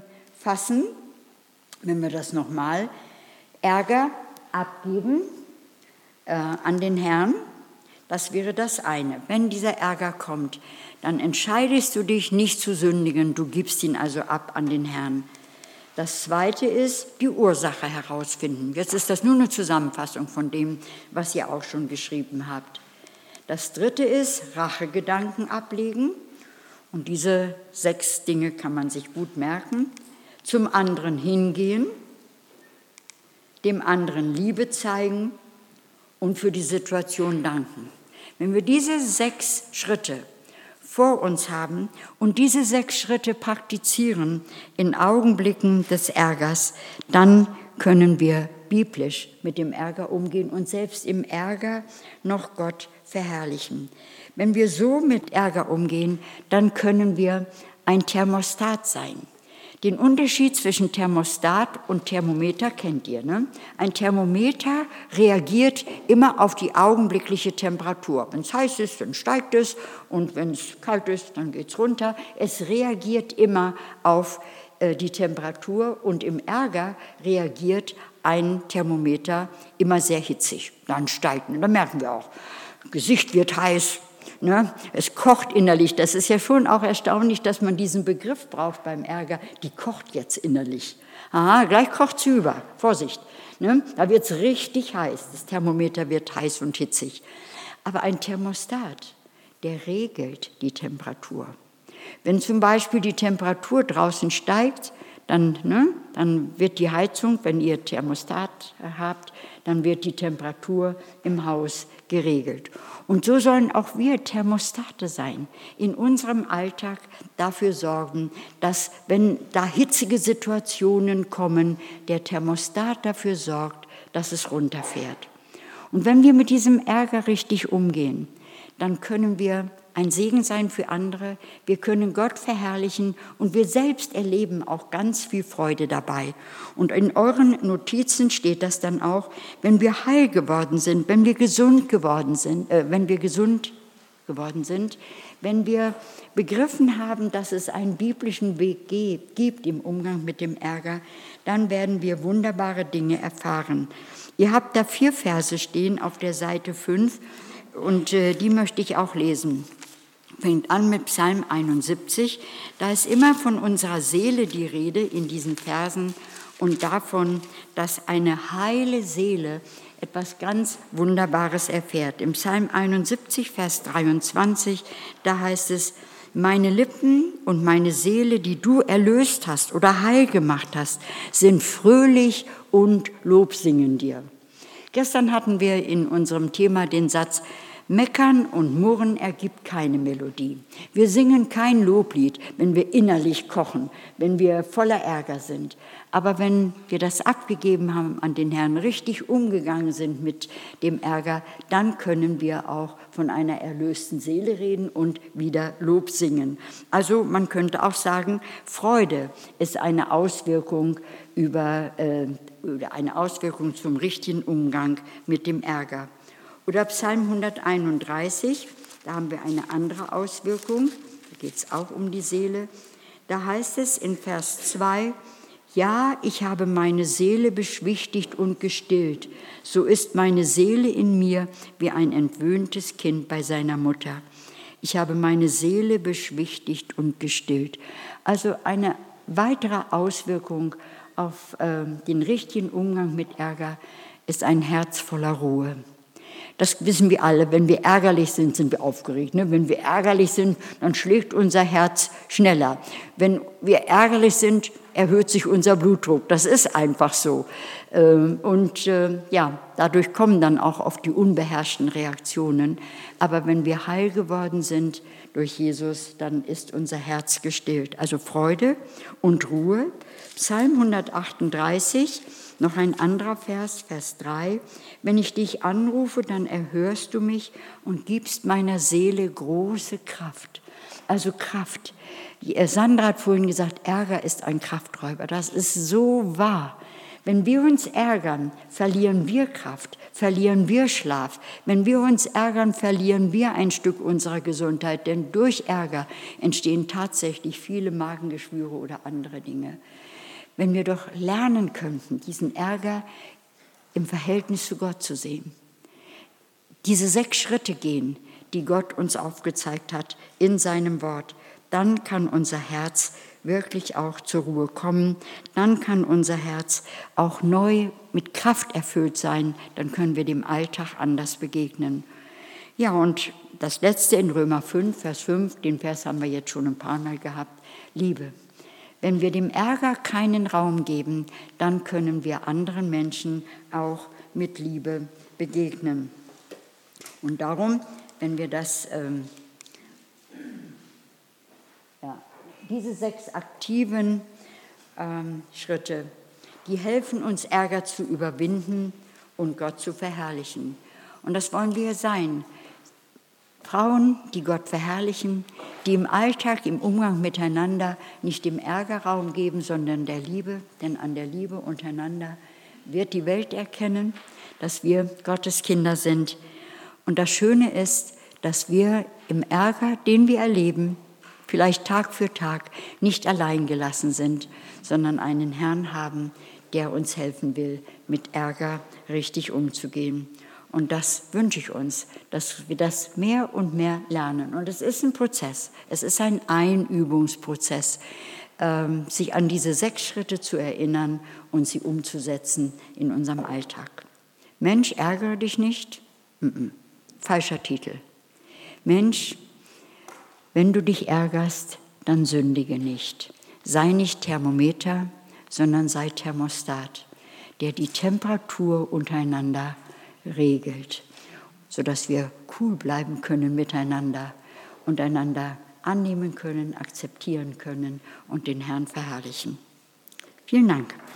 Speaker 1: äh, wenn wir das nochmal, Ärger abgeben äh, an den Herrn, das wäre das eine. Wenn dieser Ärger kommt, dann entscheidest du dich nicht zu sündigen, du gibst ihn also ab an den Herrn. Das Zweite ist, die Ursache herausfinden. Jetzt ist das nur eine Zusammenfassung von dem, was ihr auch schon geschrieben habt. Das Dritte ist, Rachegedanken ablegen. Und diese sechs Dinge kann man sich gut merken. Zum anderen hingehen, dem anderen Liebe zeigen und für die Situation danken. Wenn wir diese sechs Schritte vor uns haben und diese sechs Schritte praktizieren in Augenblicken des Ärgers, dann können wir biblisch mit dem Ärger umgehen und selbst im Ärger noch Gott verherrlichen. Wenn wir so mit Ärger umgehen, dann können wir ein Thermostat sein. Den Unterschied zwischen Thermostat und Thermometer kennt ihr, ne? Ein Thermometer reagiert immer auf die augenblickliche Temperatur. Wenn es heiß ist, dann steigt es, und wenn es kalt ist, dann geht es runter. Es reagiert immer auf äh, die Temperatur, und im Ärger reagiert ein Thermometer immer sehr hitzig. Dann steigt es, dann merken wir auch, Gesicht wird heiß. Ne? Es kocht innerlich. Das ist ja schon auch erstaunlich, dass man diesen Begriff braucht beim Ärger. Die kocht jetzt innerlich. Aha, gleich kocht sie über. Vorsicht. Ne? Da wird es richtig heiß. Das Thermometer wird heiß und hitzig. Aber ein Thermostat, der regelt die Temperatur. Wenn zum Beispiel die Temperatur draußen steigt, dann, ne, dann wird die Heizung, wenn ihr Thermostat habt, dann wird die Temperatur im Haus geregelt. Und so sollen auch wir Thermostate sein, in unserem Alltag dafür sorgen, dass, wenn da hitzige Situationen kommen, der Thermostat dafür sorgt, dass es runterfährt. Und wenn wir mit diesem Ärger richtig umgehen, dann können wir ein Segen sein für andere, wir können Gott verherrlichen und wir selbst erleben auch ganz viel Freude dabei. Und in euren Notizen steht das dann auch, wenn wir heil geworden sind, wenn wir gesund geworden sind, äh, wenn wir gesund geworden sind, wenn wir begriffen haben, dass es einen biblischen Weg gibt im Umgang mit dem Ärger, dann werden wir wunderbare Dinge erfahren. Ihr habt da vier Verse stehen auf der Seite fünf und äh, die möchte ich auch lesen. Fängt an mit Psalm einundsiebzig. Da ist immer von unserer Seele die Rede in diesen Versen und davon, dass eine heile Seele etwas ganz Wunderbares erfährt. Im Psalm einundsiebzig, Vers dreiundzwanzig, da heißt es, meine Lippen und meine Seele, die du erlöst hast oder heil gemacht hast, sind fröhlich und Lob singen dir. Gestern hatten wir in unserem Thema den Satz, Meckern und Murren ergibt keine Melodie. Wir singen kein Loblied, wenn wir innerlich kochen, wenn wir voller Ärger sind. Aber wenn wir das abgegeben haben an den Herrn, richtig umgegangen sind mit dem Ärger, dann können wir auch von einer erlösten Seele reden und wieder Lob singen. Also man könnte auch sagen, Freude ist eine Auswirkung über, äh, über eine Auswirkung zum richtigen Umgang mit dem Ärger. Oder Psalm hunderteinunddreißig, da haben wir eine andere Auswirkung, da geht es auch um die Seele. Da heißt es in Vers zwei, ja, ich habe meine Seele beschwichtigt und gestillt, so ist meine Seele in mir wie ein entwöhntes Kind bei seiner Mutter. Ich habe meine Seele beschwichtigt und gestillt. Also eine weitere Auswirkung auf äh, den richtigen Umgang mit Ärger ist ein Herz voller Ruhe. Das wissen wir alle, wenn wir ärgerlich sind, sind wir aufgeregt. Ne? Wenn wir ärgerlich sind, dann schlägt unser Herz schneller. Wenn wir ärgerlich sind, erhöht sich unser Blutdruck. Das ist einfach so. Und ja, dadurch kommen dann auch oft die unbeherrschten Reaktionen. Aber wenn wir heil geworden sind durch Jesus, dann ist unser Herz gestillt. Also Freude und Ruhe. Psalm hundertachtunddreißig, noch ein anderer Vers, Vers drei. Wenn ich dich anrufe, dann erhörst du mich und gibst meiner Seele große Kraft. Also Kraft. Sandra hat vorhin gesagt, Ärger ist ein Krafträuber. Das ist so wahr. Wenn wir uns ärgern, verlieren wir Kraft, verlieren wir Schlaf. Wenn wir uns ärgern, verlieren wir ein Stück unserer Gesundheit. Denn durch Ärger entstehen tatsächlich viele Magengeschwüre oder andere Dinge. Wenn wir doch lernen könnten, diesen Ärger im Verhältnis zu Gott zu sehen. Diese sechs Schritte gehen, die Gott uns aufgezeigt hat in seinem Wort, dann kann unser Herz wirklich auch zur Ruhe kommen. Dann kann unser Herz auch neu mit Kraft erfüllt sein. Dann können wir dem Alltag anders begegnen. Ja, und das Letzte in Römer fünf, Vers fünf, den Vers haben wir jetzt schon ein paar Mal gehabt, Liebe. Wenn wir dem Ärger keinen Raum geben, dann können wir anderen Menschen auch mit Liebe begegnen. Und darum, wenn wir das, ähm, ja, diese sechs aktiven ähm, Schritte, die helfen uns, Ärger zu überwinden und Gott zu verherrlichen. Und das wollen wir sein. Frauen, die Gott verherrlichen, die im Alltag, im Umgang miteinander nicht dem Ärger Raum geben, sondern der Liebe. Denn an der Liebe untereinander wird die Welt erkennen, dass wir Gottes Kinder sind. Und das Schöne ist, dass wir im Ärger, den wir erleben, vielleicht Tag für Tag, nicht allein gelassen sind, sondern einen Herrn haben, der uns helfen will, mit Ärger richtig umzugehen. Und das wünsche ich uns, dass wir das mehr und mehr lernen. Und es ist ein Prozess, es ist ein Einübungsprozess, ähm, sich an diese sechs Schritte zu erinnern und sie umzusetzen in unserem Alltag. Mensch, ärgere dich nicht. Mm-mm. Falscher Titel. Mensch, wenn du dich ärgerst, dann sündige nicht. Sei nicht Thermometer, sondern sei Thermostat, der die Temperatur untereinander regelt, sodass wir cool bleiben können miteinander und einander annehmen können, akzeptieren können und den Herrn verherrlichen. Vielen Dank.